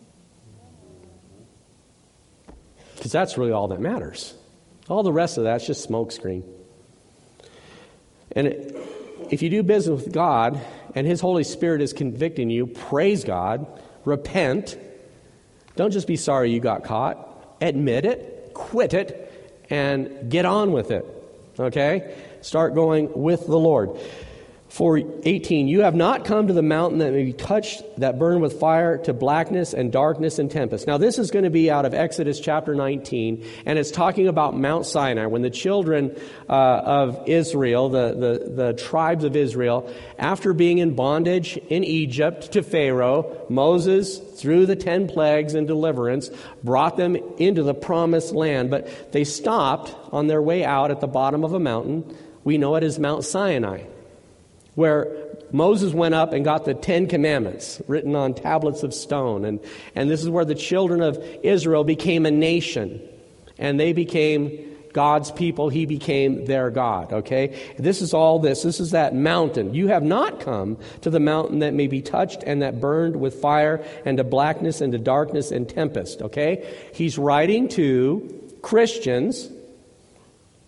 Because that's really all that matters. All the rest of that's just smokescreen. And if you do business with God and His Holy Spirit is convicting you, praise God, repent. Don't just be sorry you got caught. Admit it, quit it, and get on with it. Okay? Start going with the Lord. 4:18, you have not come to the mountain that may be touched, that burn with fire, to blackness and darkness and tempest. Now this is going to be out of Exodus chapter 19, and it's talking about Mount Sinai, when the children of Israel, the tribes of Israel, after being in bondage in Egypt to Pharaoh, Moses, through the 10 plagues and deliverance, brought them into the promised land, but they stopped on their way out at the bottom of a mountain. We know it as Mount Sinai, where Moses went up and got the 10 Commandments written on tablets of stone. And this is where the children of Israel became a nation. And they became God's people. He became their God. Okay? This is all this. This is that mountain. You have not come to the mountain that may be touched and that burned with fire and to blackness and to darkness and tempest. Okay? He's writing to Christians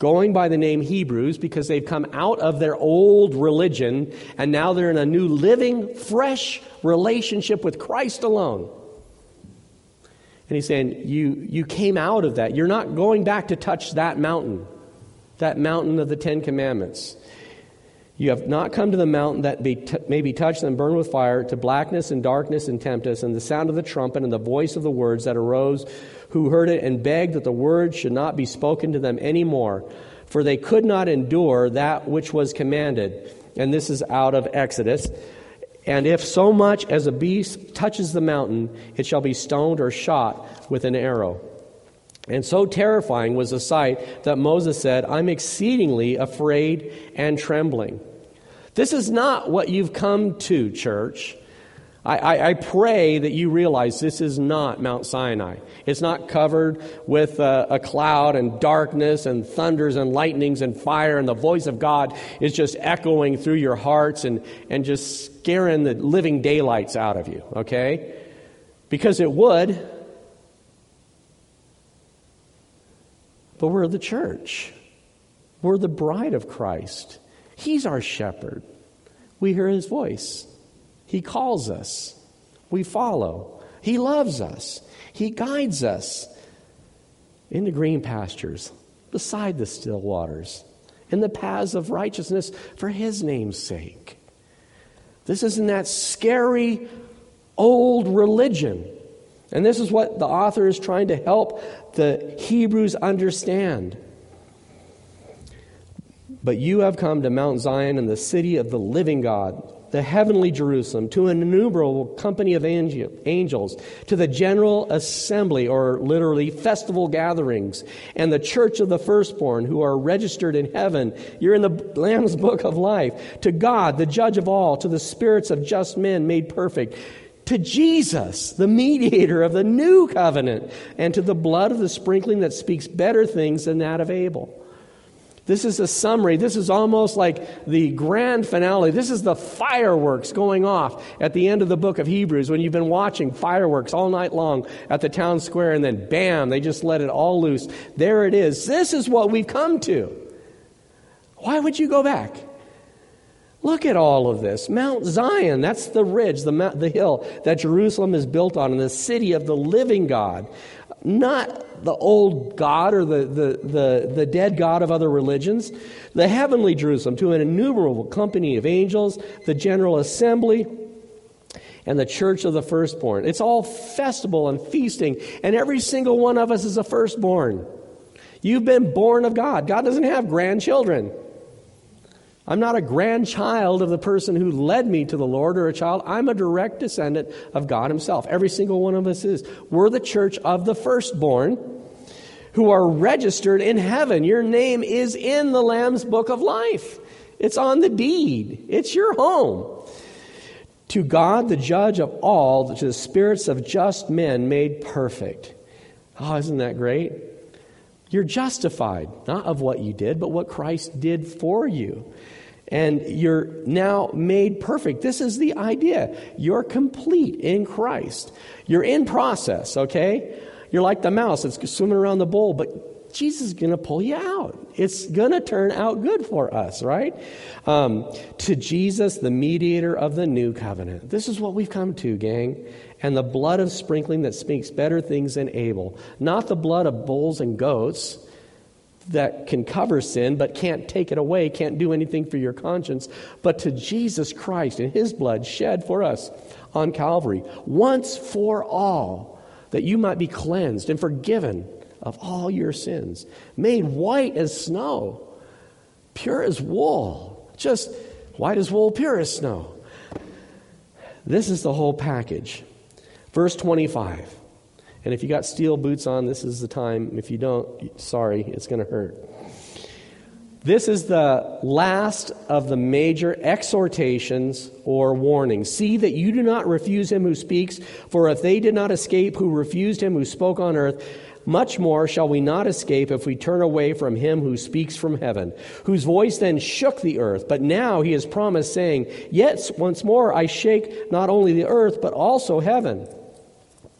going by the name Hebrews because they've come out of their old religion and now they're in a new living, fresh relationship with Christ alone. And he's saying, you came out of that. You're not going back to touch that mountain of the Ten Commandments. You have not come to the mountain that may be touched and burned with fire, to blackness and darkness and tempest, and the sound of the trumpet and the voice of the words that arose, who heard it and begged that the word should not be spoken to them any more, for they could not endure that which was commanded. And this is out of Exodus. And if so much as a beast touches the mountain, it shall be stoned or shot with an arrow. And so terrifying was the sight that Moses said, I'm exceedingly afraid and trembling. This is not what you've come to, church. I pray that you realize this is not Mount Sinai. It's not covered with a cloud and darkness and thunders and lightnings and fire, and the voice of God is just echoing through your hearts and just scaring the living daylights out of you, okay? Because it would. But we're the church. We're the bride of Christ. He's our shepherd. We hear his voice. He calls us. We follow. He loves us. He guides us into green pastures, beside the still waters, in the paths of righteousness for his name's sake. This isn't that scary old religion. And this is what the author is trying to help the Hebrews understand. But you have come to Mount Zion and the city of the living God, the heavenly Jerusalem, to an innumerable company of angels, to the general assembly, or literally festival gatherings, and the church of the firstborn who are registered in heaven. You're in the Lamb's book of life. To God, the judge of all, to the spirits of just men made perfect, to Jesus, the mediator of the new covenant, and to the blood of the sprinkling that speaks better things than that of Abel. This is a summary. This is almost like the grand finale. This is the fireworks going off at the end of the book of Hebrews, when you've been watching fireworks all night long at the town square, and then bam, they just let it all loose. There it is. This is what we've come to. Why would you go back? Look at all of this. Mount Zion, that's the ridge, the hill that Jerusalem is built on, and the city of the living God. Not the old God or the dead God of other religions. The heavenly Jerusalem, to an innumerable company of angels, the general assembly, and the church of the firstborn. It's all festival and feasting, and every single one of us is a firstborn. You've been born of God. God doesn't have grandchildren. I'm not a grandchild of the person who led me to the Lord or a child. I'm a direct descendant of God himself. Every single one of us is. We're the church of the firstborn who are registered in heaven. Your name is in the Lamb's book of life. It's on the deed. It's your home. To God, the judge of all, to the spirits of just men made perfect. Oh, isn't that great? You're justified, not of what you did, but what Christ did for you. And you're now made perfect. This is the idea. You're complete in Christ. You're in process, okay? You're like the mouse that's swimming around the bowl, but Jesus is going to pull you out. It's going to turn out good for us, right? To Jesus, the mediator of the new covenant. This is what we've come to, gang. And the blood of sprinkling that speaks better things than Abel. Not the blood of bulls and goats that can cover sin but can't take it away, can't do anything for your conscience, but to Jesus Christ and his blood shed for us on Calvary, once for all, that you might be cleansed and forgiven of all your sins, made white as snow, pure as wool, just white as wool, pure as snow. This is the whole package. Verse 25. And if you got steel boots on, this is the time. If you don't, sorry, it's going to hurt. This is the last of the major exhortations or warnings. See that you do not refuse him who speaks, for if they did not escape who refused him who spoke on earth, much more shall we not escape if we turn away from him who speaks from heaven, whose voice then shook the earth. But now he has promised, saying, Yet once more I shake not only the earth, but also heaven.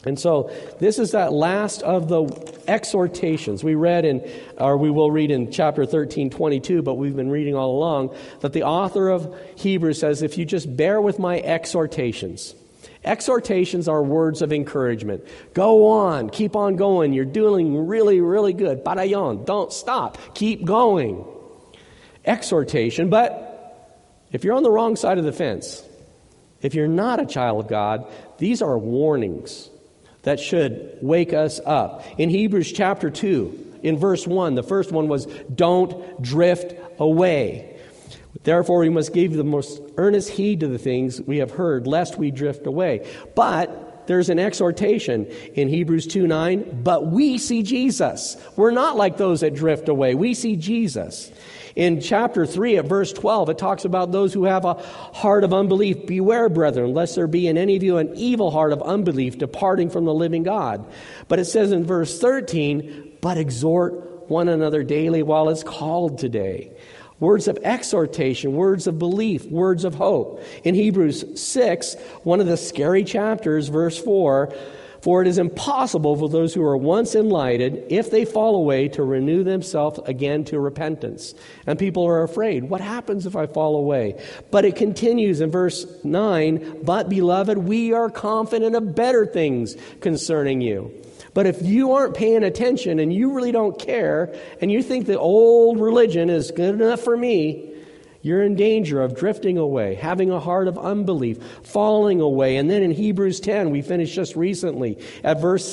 And so this is that last of the exhortations. We will read in chapter 13:22, but we've been reading all along that the author of Hebrews says, if you just bear with my exhortations. Exhortations are words of encouragement. Go on, keep on going. You're doing really, really good. Parayon, don't stop. Keep going. Exhortation, but if you're on the wrong side of the fence, if you're not a child of God, these are warnings that should wake us up. In Hebrews chapter 2, in verse 1, the first one was, don't drift away. Therefore, we must give the most earnest heed to the things we have heard, lest we drift away. But there's an exhortation in Hebrews 2:9, but we see Jesus. We're not like those that drift away. We see Jesus. In chapter 3 at verse 12, it talks about those who have a heart of unbelief. Beware, brethren, lest there be in any of you an evil heart of unbelief departing from the living God. But it says in verse 13, but exhort one another daily while it's called today. Words of exhortation, words of belief, words of hope. In Hebrews 6, one of the scary chapters, verse 4, for it is impossible for those who are once enlightened, if they fall away, to renew themselves again to repentance. And people are afraid. What happens if I fall away? But it continues in verse 9, but beloved, we are confident of better things concerning you. But if you aren't paying attention and you really don't care, and you think that old religion is good enough for me, you're in danger of drifting away, having a heart of unbelief, falling away. And then in Hebrews 10, we finished just recently at verse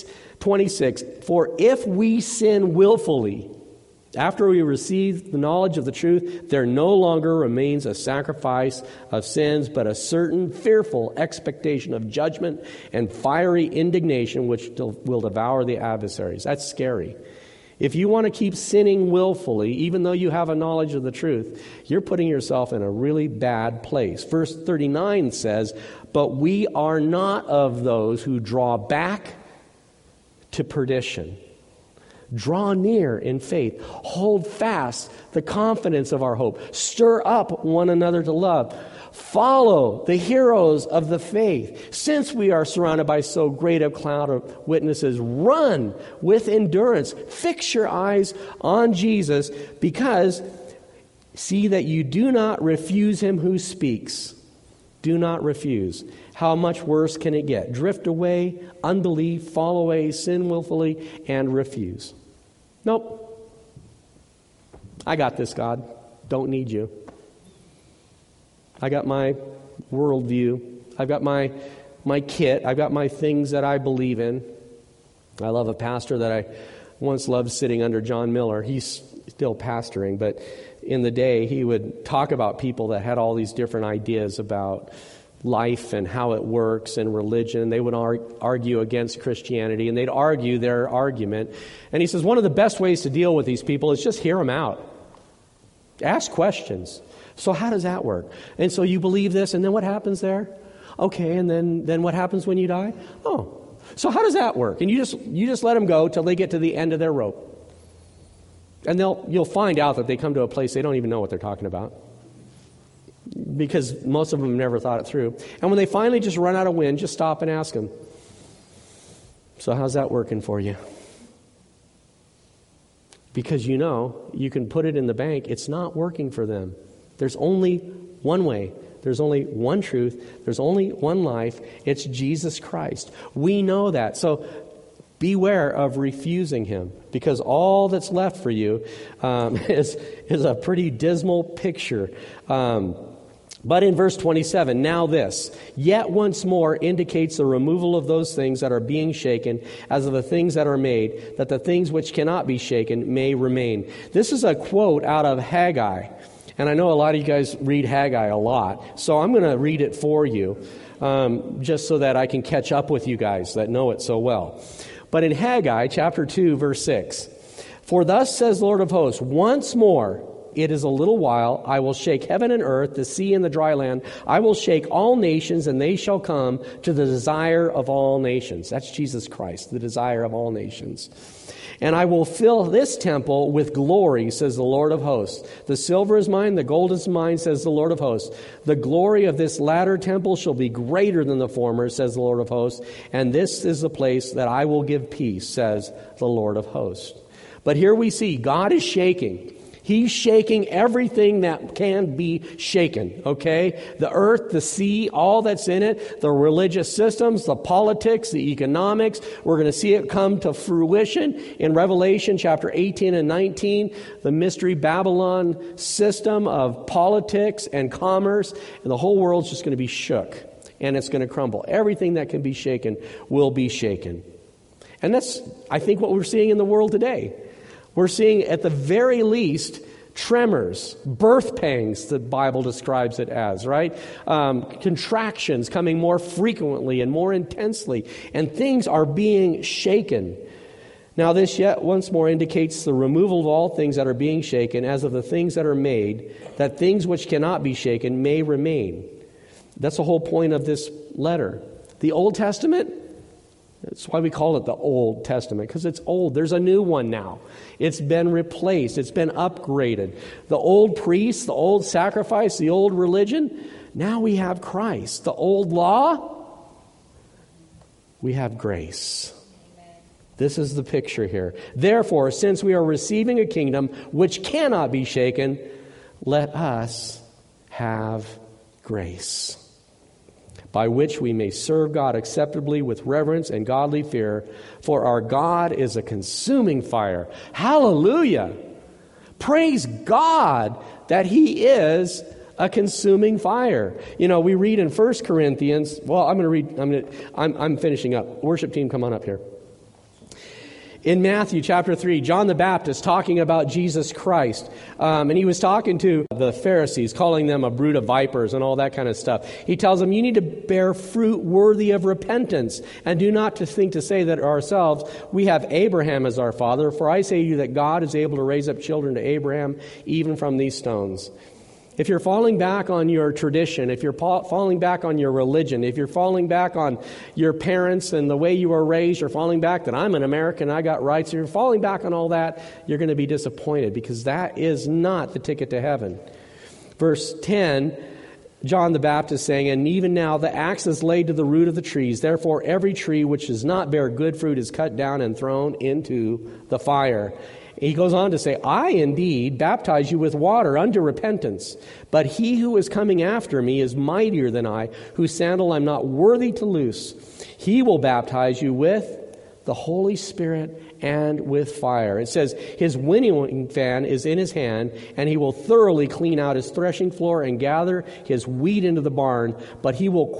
6:26, for if we sin willfully, after we receive the knowledge of the truth, there no longer remains a sacrifice of sins, but a certain fearful expectation of judgment and fiery indignation which will devour the adversaries. That's scary. If you want to keep sinning willfully, even though you have a knowledge of the truth, you're putting yourself in a really bad place. Verse 39 says, but we are not of those who draw back to perdition. Draw near in faith. Hold fast the confidence of our hope. Stir up one another to love. Follow the heroes of the faith. Since we are surrounded by so great a cloud of witnesses, run with endurance. Fix your eyes on Jesus, because see that you do not refuse him who speaks. Do not refuse. How much worse can it get? Drift away, unbelief, fall away, sin willfully, and refuse. Nope. I got this, God. Don't need you. I got my worldview. I've got my kit. I've got my things that I believe in. I love a pastor that I once loved sitting under, John Miller. He's still pastoring, but in the day he would talk about people that had all these different ideas about life and how it works and religion. They would argue against Christianity, and they'd argue their argument. And he says one of the best ways to deal with these people is just hear them out. Ask questions. So how does that work? And so you believe this, and then what happens there? Okay, and then what happens when you die? Oh, so how does that work? And you just let them go till they get to the end of their rope. And you'll find out that they come to a place they don't even know what they're talking about, because most of them never thought it through. And when they finally just run out of wind, just stop and ask them, so how's that working for you? Because you can put it in the bank. It's not working for them. There's only one way. There's only one truth. There's only one life. It's Jesus Christ. We know that. So beware of refusing him, because all that's left for you is a pretty dismal picture. But in verse 27, now this, yet once more indicates the removal of those things that are being shaken as of the things that are made, that the things which cannot be shaken may remain. This is a quote out of Haggai. And I know a lot of you guys read Haggai a lot, so I'm going to read it for you, just so that I can catch up with you guys that know it so well. But in Haggai chapter 2, verse 6, for thus says Lord of hosts, once more it is a little while. I will shake heaven and earth, the sea and the dry land. I will shake all nations, and they shall come to the desire of all nations. That's Jesus Christ, the desire of all nations. And I will fill this temple with glory, says the Lord of hosts. The silver is mine, the gold is mine, says the Lord of hosts. The glory of this latter temple shall be greater than the former, says the Lord of hosts. And this is the place that I will give peace, says the Lord of hosts. But here we see God is shaking. He's shaking everything that can be shaken, okay? The earth, the sea, all that's in it, the religious systems, the politics, the economics. We're going to see it come to fruition in Revelation chapter 18 and 19. The mystery Babylon system of politics and commerce, and the whole world's just going to be shook, and it's going to crumble. Everything that can be shaken will be shaken. And that's, I think, what we're seeing in the world today. We're seeing, at the very least, tremors, birth pangs, the Bible describes it as, right? Contractions coming more frequently and more intensely, and things are being shaken. Now, this yet once more indicates the removal of all things that are being shaken, as of the things that are made, that things which cannot be shaken may remain. That's the whole point of this letter. The Old Testament, that's why we call it the Old Testament, because it's old. There's a new one now. It's been replaced. It's been upgraded. The old priests, the old sacrifice, the old religion, now we have Christ. The old law, we have grace. This is the picture here. Therefore, since we are receiving a kingdom which cannot be shaken, let us have grace, by which we may serve God acceptably with reverence and godly fear, for our God is a consuming fire. Hallelujah! Praise God that He is a consuming fire. You know, we read in 1 Corinthians, well, I'm finishing up. Worship team, come on up here. In Matthew chapter 3, John the Baptist talking about Jesus Christ. And he was talking to the Pharisees, calling them a brood of vipers and all that kind of stuff. He tells them, you need to bear fruit worthy of repentance, and do not to think to say that ourselves, we have Abraham as our father. For I say to you that God is able to raise up children to Abraham even from these stones. If you're falling back on your tradition, if you're falling back on your religion, if you're falling back on your parents and the way you were raised, you're falling back that I'm an American, I got rights, if you're falling back on all that, you're going to be disappointed, because that is not the ticket to heaven. Verse 10, John the Baptist saying, and even now the axe is laid to the root of the trees. Therefore every tree which does not bear good fruit is cut down and thrown into the fire. He goes on to say, I indeed baptize you with water unto repentance, but he who is coming after me is mightier than I, whose sandal I'm not worthy to loose. He will baptize you with the Holy Spirit and with fire. It says, his winnowing fan is in his hand, and he will thoroughly clean out his threshing floor and gather his wheat into the barn, but he will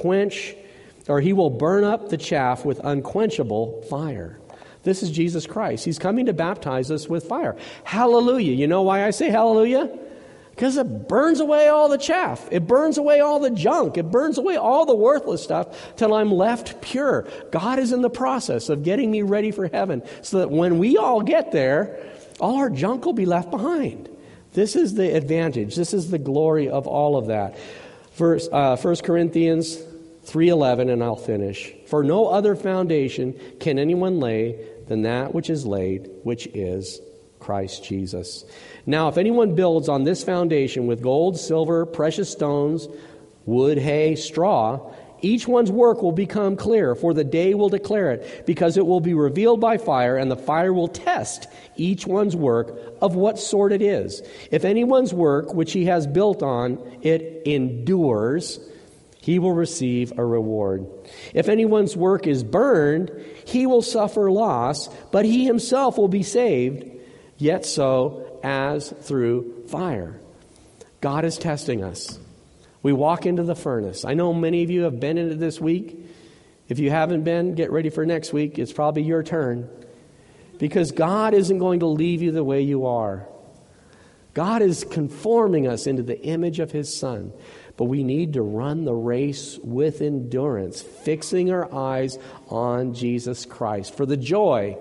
burn up the chaff with unquenchable fire. This is Jesus Christ. He's coming to baptize us with fire. Hallelujah. You know why I say hallelujah? Because it burns away all the chaff. It burns away all the junk. It burns away all the worthless stuff till I'm left pure. God is in the process of getting me ready for heaven, so that when we all get there, all our junk will be left behind. This is the advantage. This is the glory of all of that. 1 Corinthians 3:11, and I'll finish. For no other foundation can anyone lay than that which is laid, which is Christ Jesus. Now, if anyone builds on this foundation with gold, silver, precious stones, wood, hay, straw, each one's work will become clear, for the day will declare it, because it will be revealed by fire, and the fire will test each one's work of what sort it is. If anyone's work, which he has built on it, endures, he will receive a reward. If anyone's work is burned, he will suffer loss, but he himself will be saved, yet so as through fire. God is testing us. We walk into the furnace. I know many of you have been in it this week. If you haven't been, get ready for next week. It's probably your turn. Because God isn't going to leave you the way you are. God is conforming us into the image of His Son. But we need to run the race with endurance, fixing our eyes on Jesus Christ, for the joy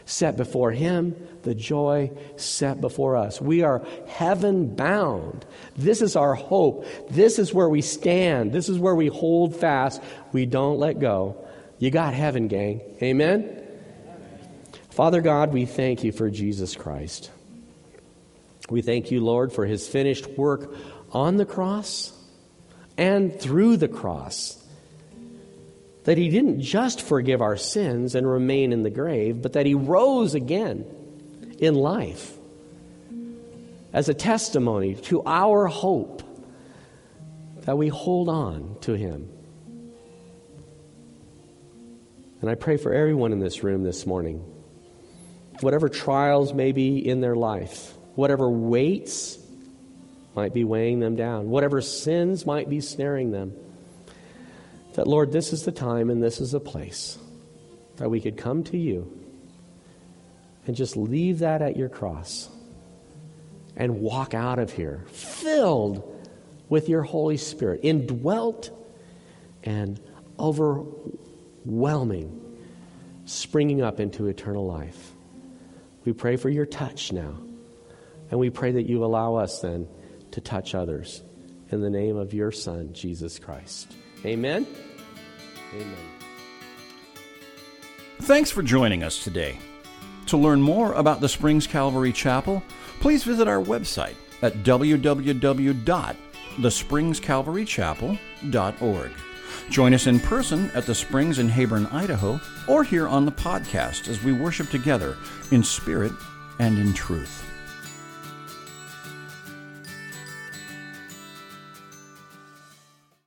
set before him, the joy set before us. We are heaven bound. This is our hope. This is where we stand. This is where we hold fast. We don't let go. You got heaven, gang. Amen? Father God, we thank you for Jesus Christ. We thank you, Lord, for his finished work on the cross and through the cross. That he didn't just forgive our sins and remain in the grave, but that he rose again in life as a testimony to our hope, that we hold on to him. And I pray for everyone in this room this morning, whatever trials may be in their life, whatever weights might be weighing them down, whatever sins might be snaring them, that, Lord, this is the time and this is the place that we could come to you and just leave that at your cross and walk out of here filled with your Holy Spirit, indwelt and overwhelming, springing up into eternal life. We pray for your touch now, and we pray that you allow us then to touch others in the name of your Son, Jesus Christ. Amen? Amen. Thanks for joining us today. To learn more about the Springs Calvary Chapel, please visit our website at www.thespringscalvarychapel.org. Join us in person at the Springs in Heyburn, Idaho, or here on the podcast as we worship together in spirit and in truth.